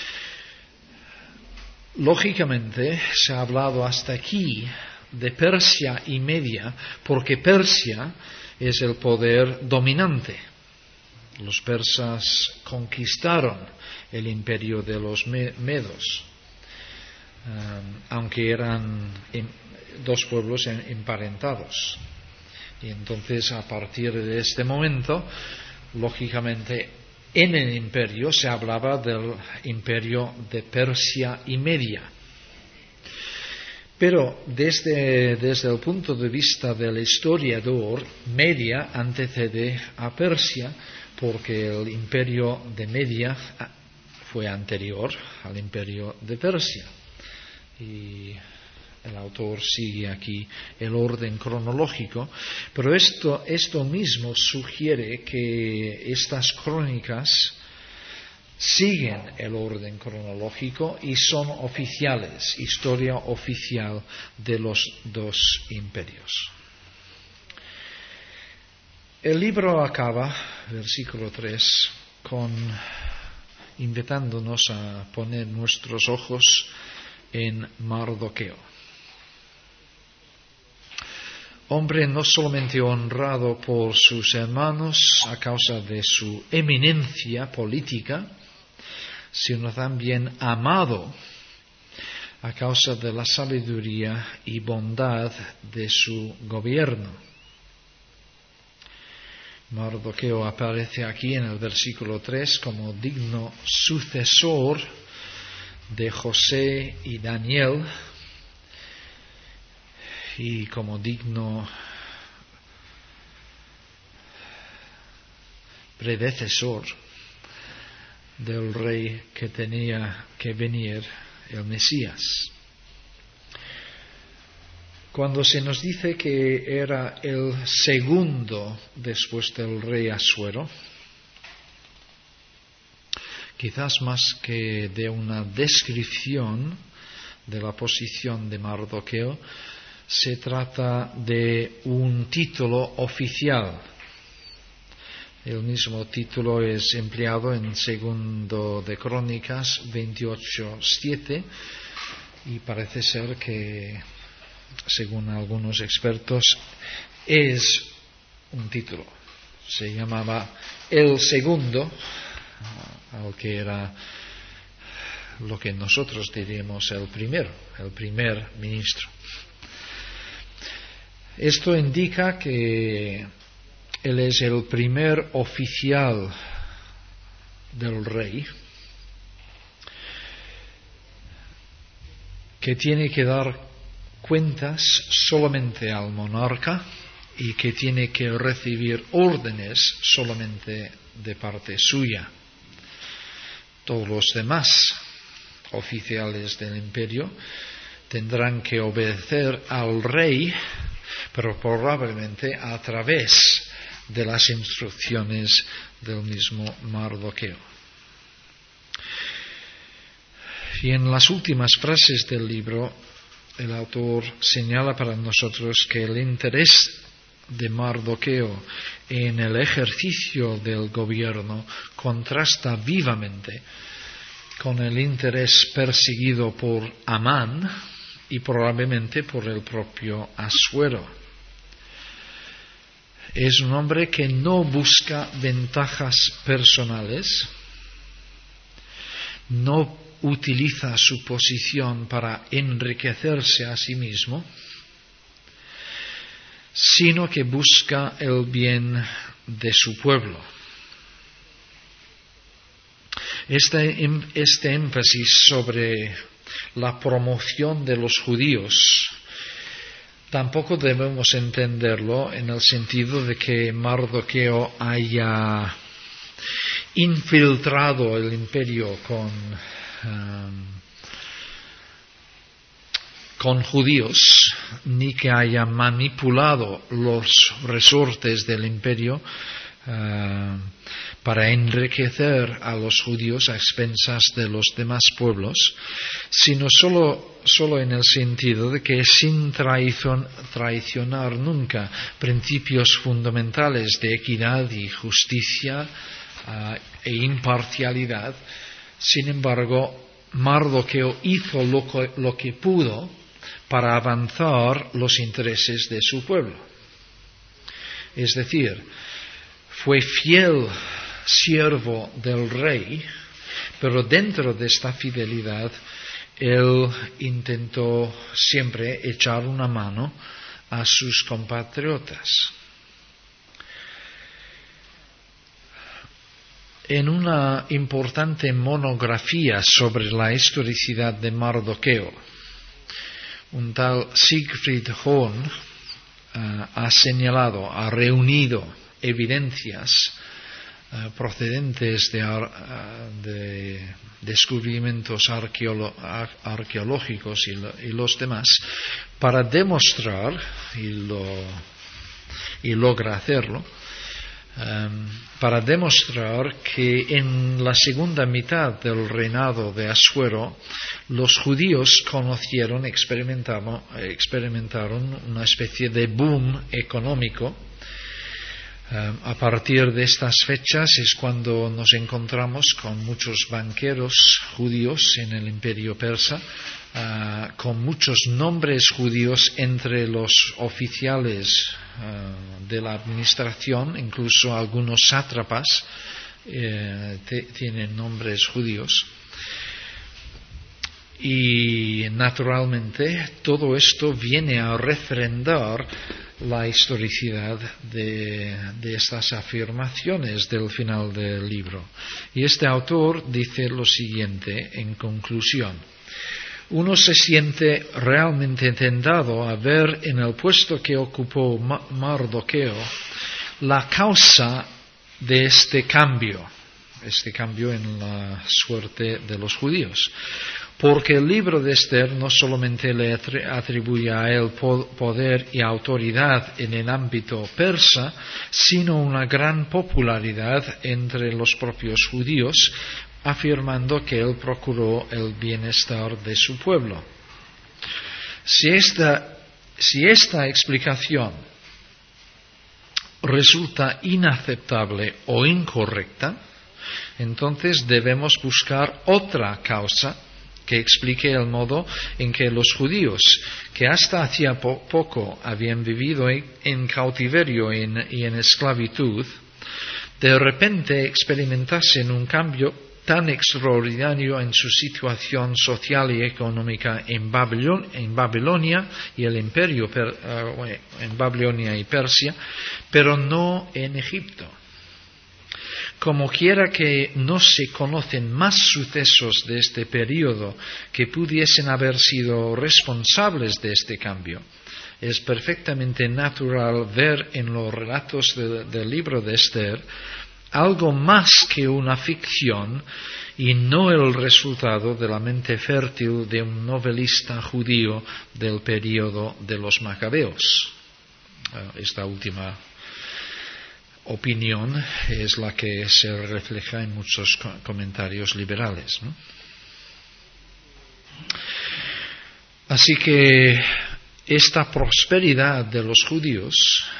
Lógicamente se ha hablado hasta aquí de Persia y Media porque Persia es el poder dominante. Los persas conquistaron el imperio de los medos, aunque eran dos pueblos emparentados. Y entonces, a partir de este momento, lógicamente En el imperio se hablaba del imperio de Persia y Media. Pero desde el punto de vista del historiador, Media antecede a Persia, porque el imperio de Media fue anterior al imperio de Persia. Y el autor sigue aquí el orden cronológico, pero esto mismo sugiere que estas crónicas siguen el orden cronológico y son oficiales, historia oficial de los dos imperios. El libro acaba, versículo 3, invitándonos a poner nuestros ojos en Mardoqueo. Hombre no solamente honrado por sus hermanos a causa de su eminencia política, sino también amado a causa de la sabiduría y bondad de su gobierno. Mardoqueo aparece aquí en el versículo 3 como digno sucesor de José y Daniel y como digno predecesor del rey que tenía que venir, el Mesías. Cuando se nos dice que era el segundo después del rey Asuero, quizás más que de una descripción de la posición de Mardoqueo, se trata de un título oficial. El mismo título es empleado en Segundo de Crónicas 28:7 y parece ser que, según algunos expertos, es un título. Se llamaba el segundo, al que era lo que nosotros diríamos el primer ministro. Esto indica que él es el primer oficial del rey que tiene que dar cuentas solamente al monarca y que tiene que recibir órdenes solamente de parte suya. Todos los demás oficiales del imperio tendrán que obedecer al rey, pero probablemente a través de las instrucciones del mismo Mardoqueo. Y en las últimas frases del libro, el autor señala para nosotros que el interés de Mardoqueo en el ejercicio del gobierno contrasta vivamente con el interés perseguido por Amán y probablemente por el propio Asuero. Es un hombre que no busca ventajas personales, no utiliza su posición para enriquecerse a sí mismo, sino que busca el bien de su pueblo. Este énfasis sobre la promoción de los judíos tampoco debemos entenderlo en el sentido de que Mardoqueo haya infiltrado el imperio con judíos, ni que haya manipulado los resortes del imperio para enriquecer a los judíos a expensas de los demás pueblos, sino solo en el sentido de que sin traicionar nunca principios fundamentales de equidad y justicia e imparcialidad. Sin embargo, Mardoqueo hizo lo que pudo para avanzar los intereses de su pueblo. Es decir, fue fiel siervo del rey, pero dentro de esta fidelidad él intentó siempre echar una mano a sus compatriotas. en una importante monografía sobre la historicidad de Mardoqueo. Un tal Siegfried Horn ha señalado, ha reunido evidencias procedentes de descubrimientos arqueológicos y los demás para demostrar, y logra hacerlo, para demostrar que en la segunda mitad del reinado de Asuero los judíos experimentaron una especie de boom económico. A partir de estas fechas es cuando nos encontramos con muchos banqueros judíos en el Imperio Persa, con muchos nombres judíos entre los oficiales de la administración, incluso algunos sátrapas tienen nombres judíos. Y naturalmente todo esto viene a refrendar la historicidad de estas afirmaciones del final del libro. Y este autor dice lo siguiente en conclusión: uno se siente realmente tentado a ver en el puesto que ocupó Mardoqueo la causa de este cambio en la suerte de los judíos. Porque el libro de Esther no solamente le atribuye a él poder y autoridad en el ámbito persa, sino una gran popularidad entre los propios judíos, afirmando que él procuró el bienestar de su pueblo. Si esta explicación resulta inaceptable o incorrecta, entonces debemos buscar otra causa que explique el modo en que los judíos, que hasta hacía poco habían vivido en cautiverio y en esclavitud, de repente experimentasen un cambio tan extraordinario en su situación social y económica en Babilonia y el imperio en Babilonia y Persia, pero no en Egipto. Como quiera que no se conocen más sucesos de este periodo que pudiesen haber sido responsables de este cambio, es perfectamente natural ver en los relatos del libro de Esther algo más que una ficción y no el resultado de la mente fértil de un novelista judío del periodo de los Macabeos. Esta última opinión es la que se refleja en muchos comentarios liberales, ¿no? Así que esta prosperidad de los judíos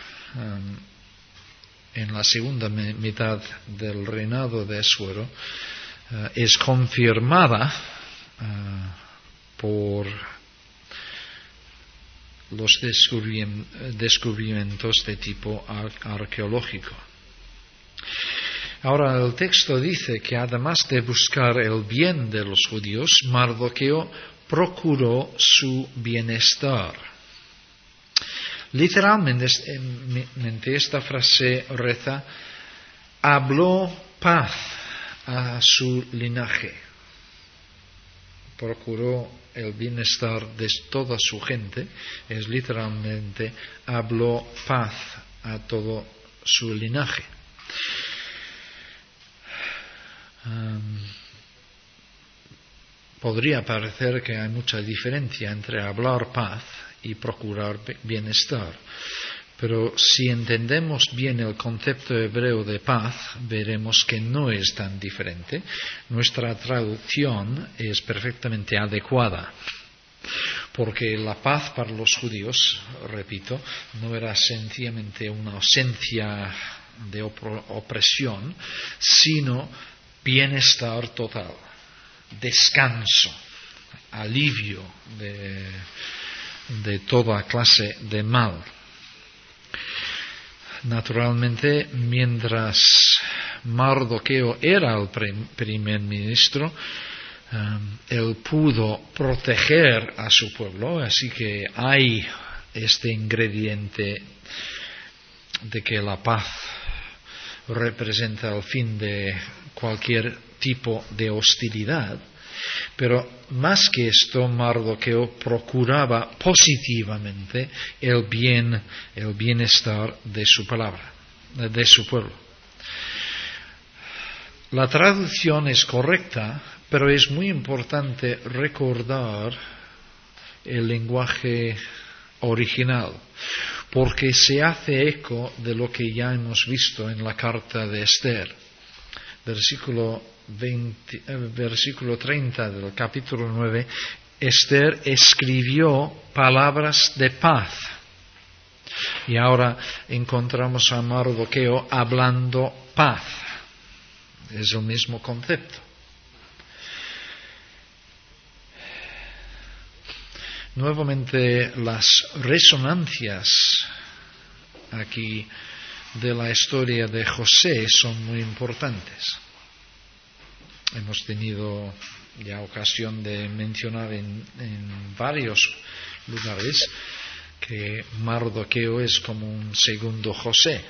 en la segunda mitad del reinado de Asuero es confirmada por los descubrimientos de tipo arqueológico. Ahora el texto dice que además de buscar el bien de los judíos, Mardoqueo procuró su bienestar. Literalmente esta frase reza: habló paz a su linaje. Procuró el bienestar de toda su gente, es literalmente habló paz a todo su linaje. Podría parecer que hay mucha diferencia entre hablar paz y procurar bienestar, pero si entendemos bien el concepto hebreo de paz, veremos que no es tan diferente. Nuestra traducción es perfectamente adecuada, porque la paz para los judíos, repito, no era sencillamente una ausencia de opresión, sino bienestar total, descanso, alivio de toda clase de mal. Naturalmente, mientras Mardoqueo era el primer ministro, él pudo proteger a su pueblo, así que hay este ingrediente de que la paz representa el fin de cualquier tipo de hostilidad, pero más que esto, Mardoqueo procuraba positivamente el bienestar de su palabra, de su pueblo. La traducción es correcta, pero es muy importante recordar el lenguaje original, porque se hace eco de lo que ya hemos visto en la carta de Esther. Versículo 30 del capítulo 9, Esther escribió palabras de paz. Y ahora encontramos a Mardoqueo hablando paz. Es el mismo concepto. Nuevamente, las resonancias aquí de la historia de José son muy importantes. Hemos tenido ya ocasión de mencionar en varios lugares que Mardoqueo es como un segundo José.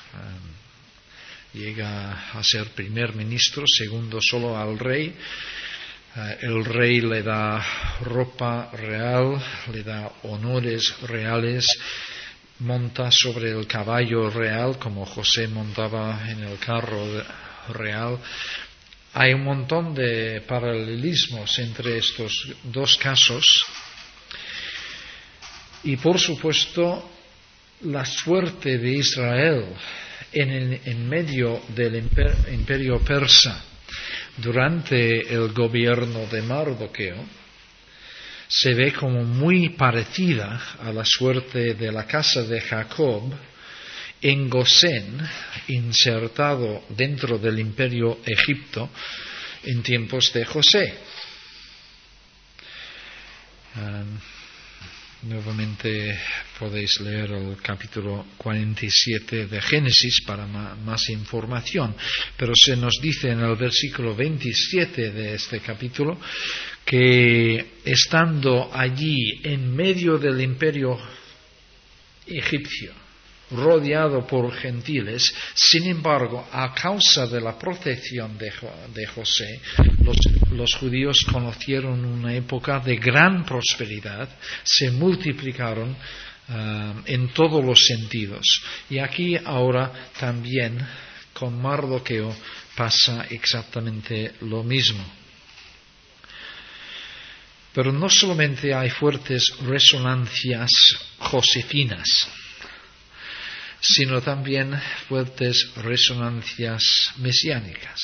Llega a ser primer ministro, segundo solo al rey. El rey le da ropa real, le da honores reales, monta sobre el caballo real como José montaba en el carro real. Hay un montón de paralelismos entre estos dos casos y, por supuesto, la suerte de Israel en medio del imperio persa durante el gobierno de Mardoqueo se ve como muy parecida a la suerte de la casa de Jacob en Gosén, insertado dentro del imperio Egipto en tiempos de José. Nuevamente podéis leer el capítulo 47 de Génesis para más información, pero se nos dice en el versículo 27 de este capítulo que estando allí en medio del imperio egipcio, rodeado por gentiles, sin embargo, a causa de la protección de José, los judíos conocieron una época de gran prosperidad, se multiplicaron en todos los sentidos. Y aquí ahora también con Mardoqueo pasa exactamente lo mismo. Pero no solamente hay fuertes resonancias josefinas, sino también fuertes resonancias mesiánicas.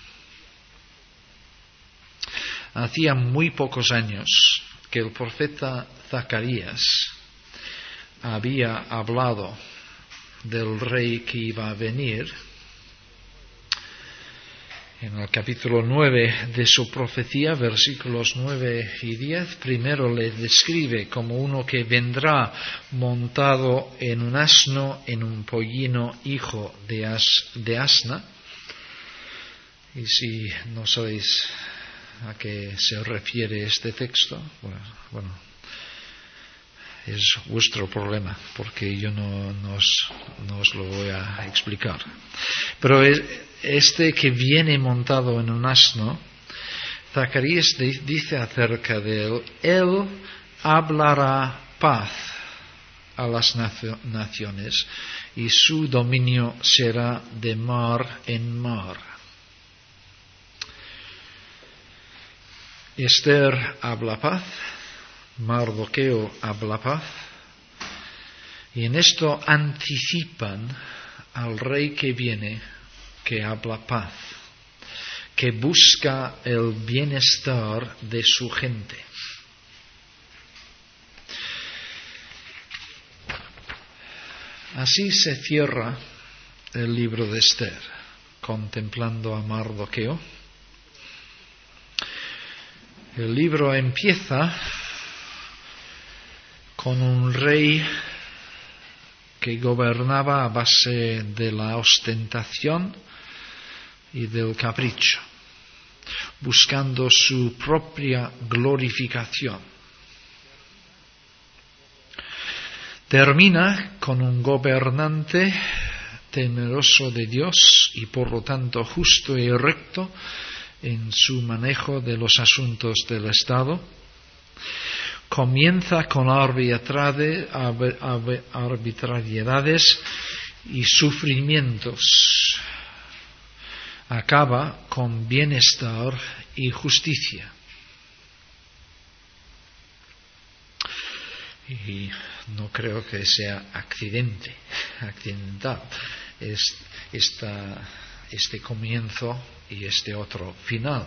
Hacía muy pocos años que el profeta Zacarías había hablado del rey que iba a venir. En el capítulo 9 de su profecía, versículos 9 y 10, primero le describe como uno que vendrá montado en un asno, en un pollino, hijo de asna. Y si no sabéis a qué se refiere este texto, bueno, es vuestro problema, porque yo no os lo voy a explicar. Pero este que viene montado en un asno, Zacarías dice acerca de él hablará paz a las naciones y su dominio será de mar en mar. Esther habla paz, Mardoqueo habla paz, y en esto anticipan al rey que viene, que habla paz, que busca el bienestar de su gente. Así se cierra el libro de Esther, contemplando a Mardoqueo. El libro empieza con un rey que gobernaba a base de la ostentación y del capricho, buscando su propia glorificación. Termina con un gobernante temeroso de Dios y por lo tanto justo y recto en su manejo de los asuntos del Estado. Comienza con arbitrariedades y sufrimientos. Acaba con bienestar y justicia. Y no creo que sea accidental este comienzo y este otro final.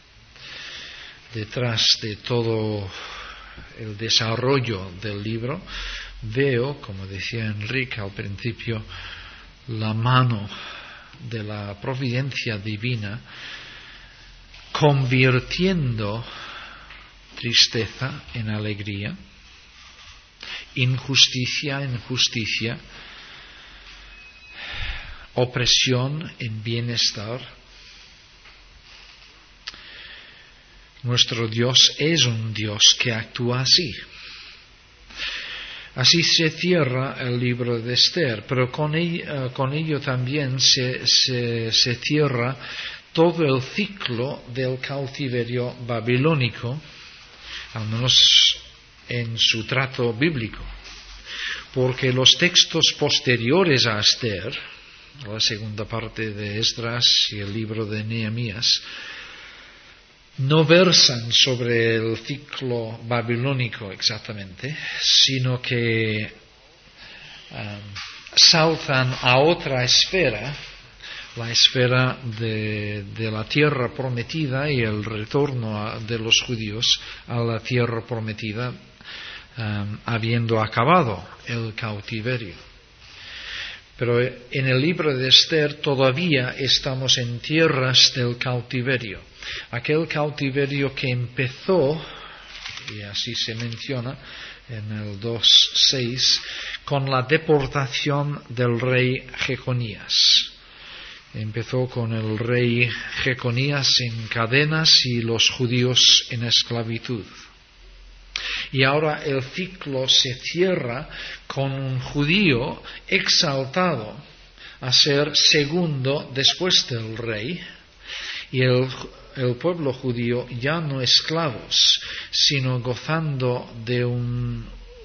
Detrás de todo el desarrollo del libro veo, como decía Enrique al principio, la mano de la providencia divina convirtiendo tristeza en alegría, injusticia en justicia, opresión en bienestar. Nuestro Dios es un Dios que actúa así. Así se cierra el libro de Esther, pero con ello también se cierra todo el ciclo del cautiverio babilónico, al menos en su trato bíblico, porque los textos posteriores a Esther, la segunda parte de Esdras y el libro de Nehemías, no versan sobre el ciclo babilónico exactamente, sino que saltan a otra esfera, la esfera de la tierra prometida y el retorno de los judíos a la tierra prometida, habiendo acabado el cautiverio. Pero en el libro de Esther todavía estamos en tierras del cautiverio. Aquel cautiverio que empezó, y así se menciona en el 2:6, con la deportación del rey Jeconías. Empezó con el rey Jeconías en cadenas y los judíos en esclavitud. Y ahora el ciclo se cierra con un judío exaltado a ser segundo después del rey, y el pueblo judío ya no esclavos, sino gozando de un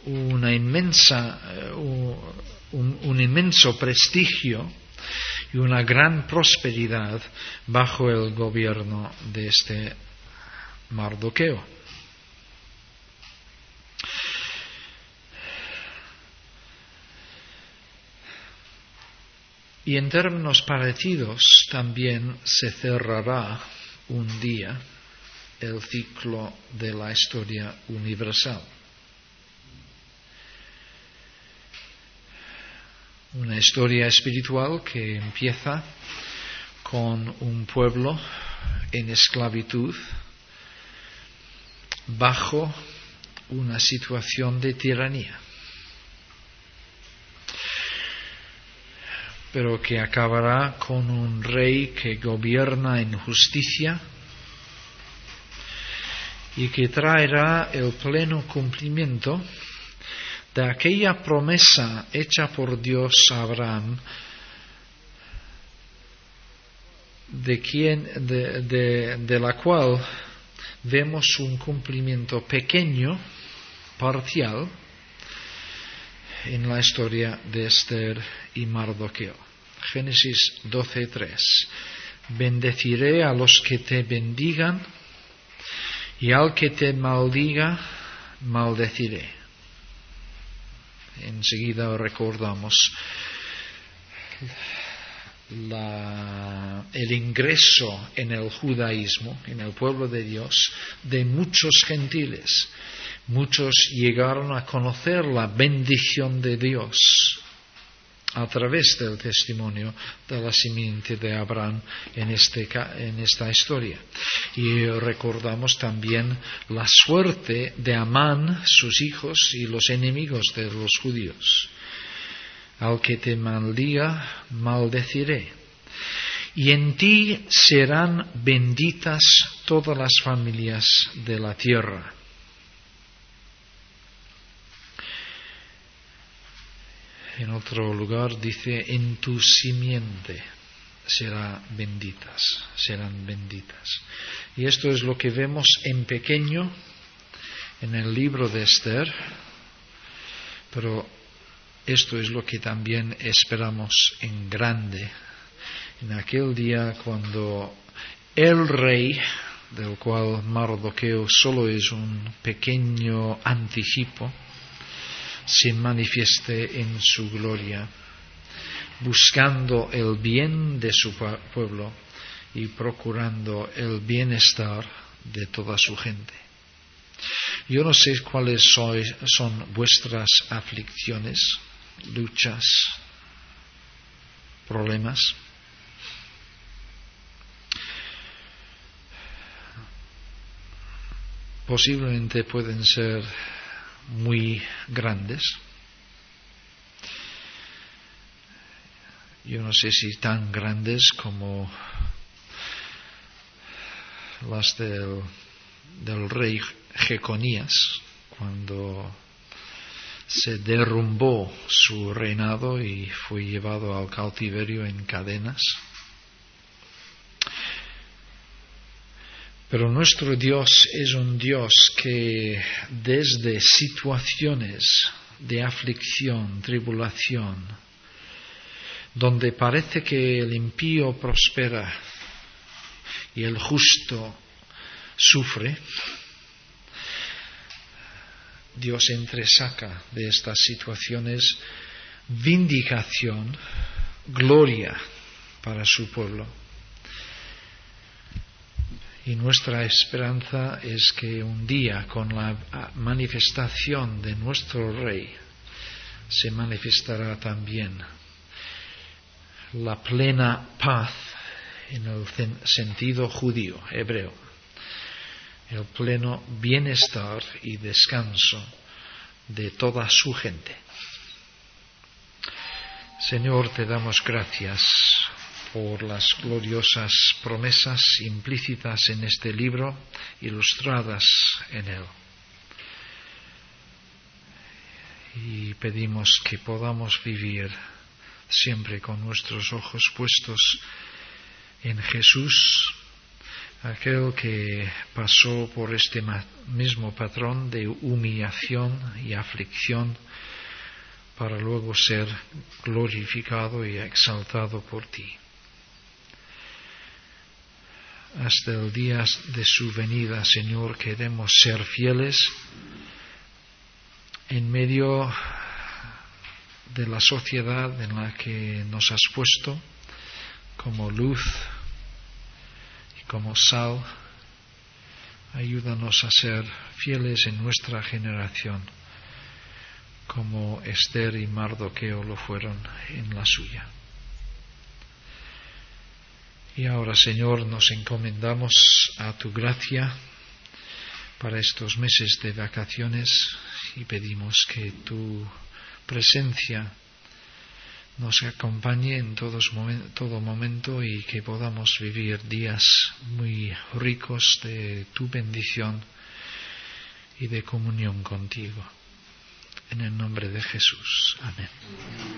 inmenso prestigio y una gran prosperidad bajo el gobierno de este Mardoqueo. Y en términos parecidos también se cerrará un día el ciclo de la historia universal. Una historia espiritual que empieza con un pueblo en esclavitud bajo una situación de tiranía, pero que acabará con un rey que gobierna en justicia y que traerá el pleno cumplimiento de aquella promesa hecha por Dios a Abraham, de la cual vemos un cumplimiento pequeño, parcial, en la historia de Esther y Mardoqueo. Génesis 12:3. Bendeciré a los que te bendigan y al que te maldiga, maldeciré. Enseguida recordamos el ingreso en el judaísmo, en el pueblo de Dios, de muchos gentiles. Muchos llegaron a conocer la bendición de Dios a través del testimonio de la simiente de Abraham en esta historia. Y recordamos también la suerte de Amán, sus hijos y los enemigos de los judíos. Al que te maldiga, maldeciré. Y en ti serán benditas todas las familias de la tierra. En otro lugar dice, en tu simiente serán benditas. Y esto es lo que vemos en pequeño en el libro de Esther, pero esto es lo que también esperamos en grande, en aquel día cuando el rey, del cual Mardoqueo solo es un pequeño anticipo, se manifieste en su gloria, buscando el bien de su pueblo y procurando el bienestar de toda su gente. Yo no sé cuáles son vuestras aflicciones, luchas, problemas. Posiblemente pueden ser muy grandes. Yo no sé si tan grandes como las del rey Jeconías, cuando se derrumbó su reinado y fue llevado al cautiverio en cadenas. Pero nuestro Dios es un Dios que desde situaciones de aflicción, tribulación, donde parece que el impío prospera y el justo sufre, Dios entresaca de estas situaciones vindicación, gloria para su pueblo. Y nuestra esperanza es que un día, con la manifestación de nuestro Rey, se manifestará también la plena paz en el sentido judío, hebreo, el pleno bienestar y descanso de toda su gente. Señor, te damos gracias por las gloriosas promesas implícitas en este libro, ilustradas en él. Y pedimos que podamos vivir siempre con nuestros ojos puestos en Jesús, aquel que pasó por este mismo patrón de humillación y aflicción para luego ser glorificado y exaltado por ti. Hasta el día de su venida, Señor, queremos ser fieles en medio de la sociedad en la que nos has puesto como luz y como sal. Ayúdanos a ser fieles en nuestra generación, como Esther y Mardoqueo lo fueron en la suya. Y ahora, Señor, nos encomendamos a tu gracia para estos meses de vacaciones y pedimos que tu presencia nos acompañe en todo momento y que podamos vivir días muy ricos de tu bendición y de comunión contigo. En el nombre de Jesús. Amén.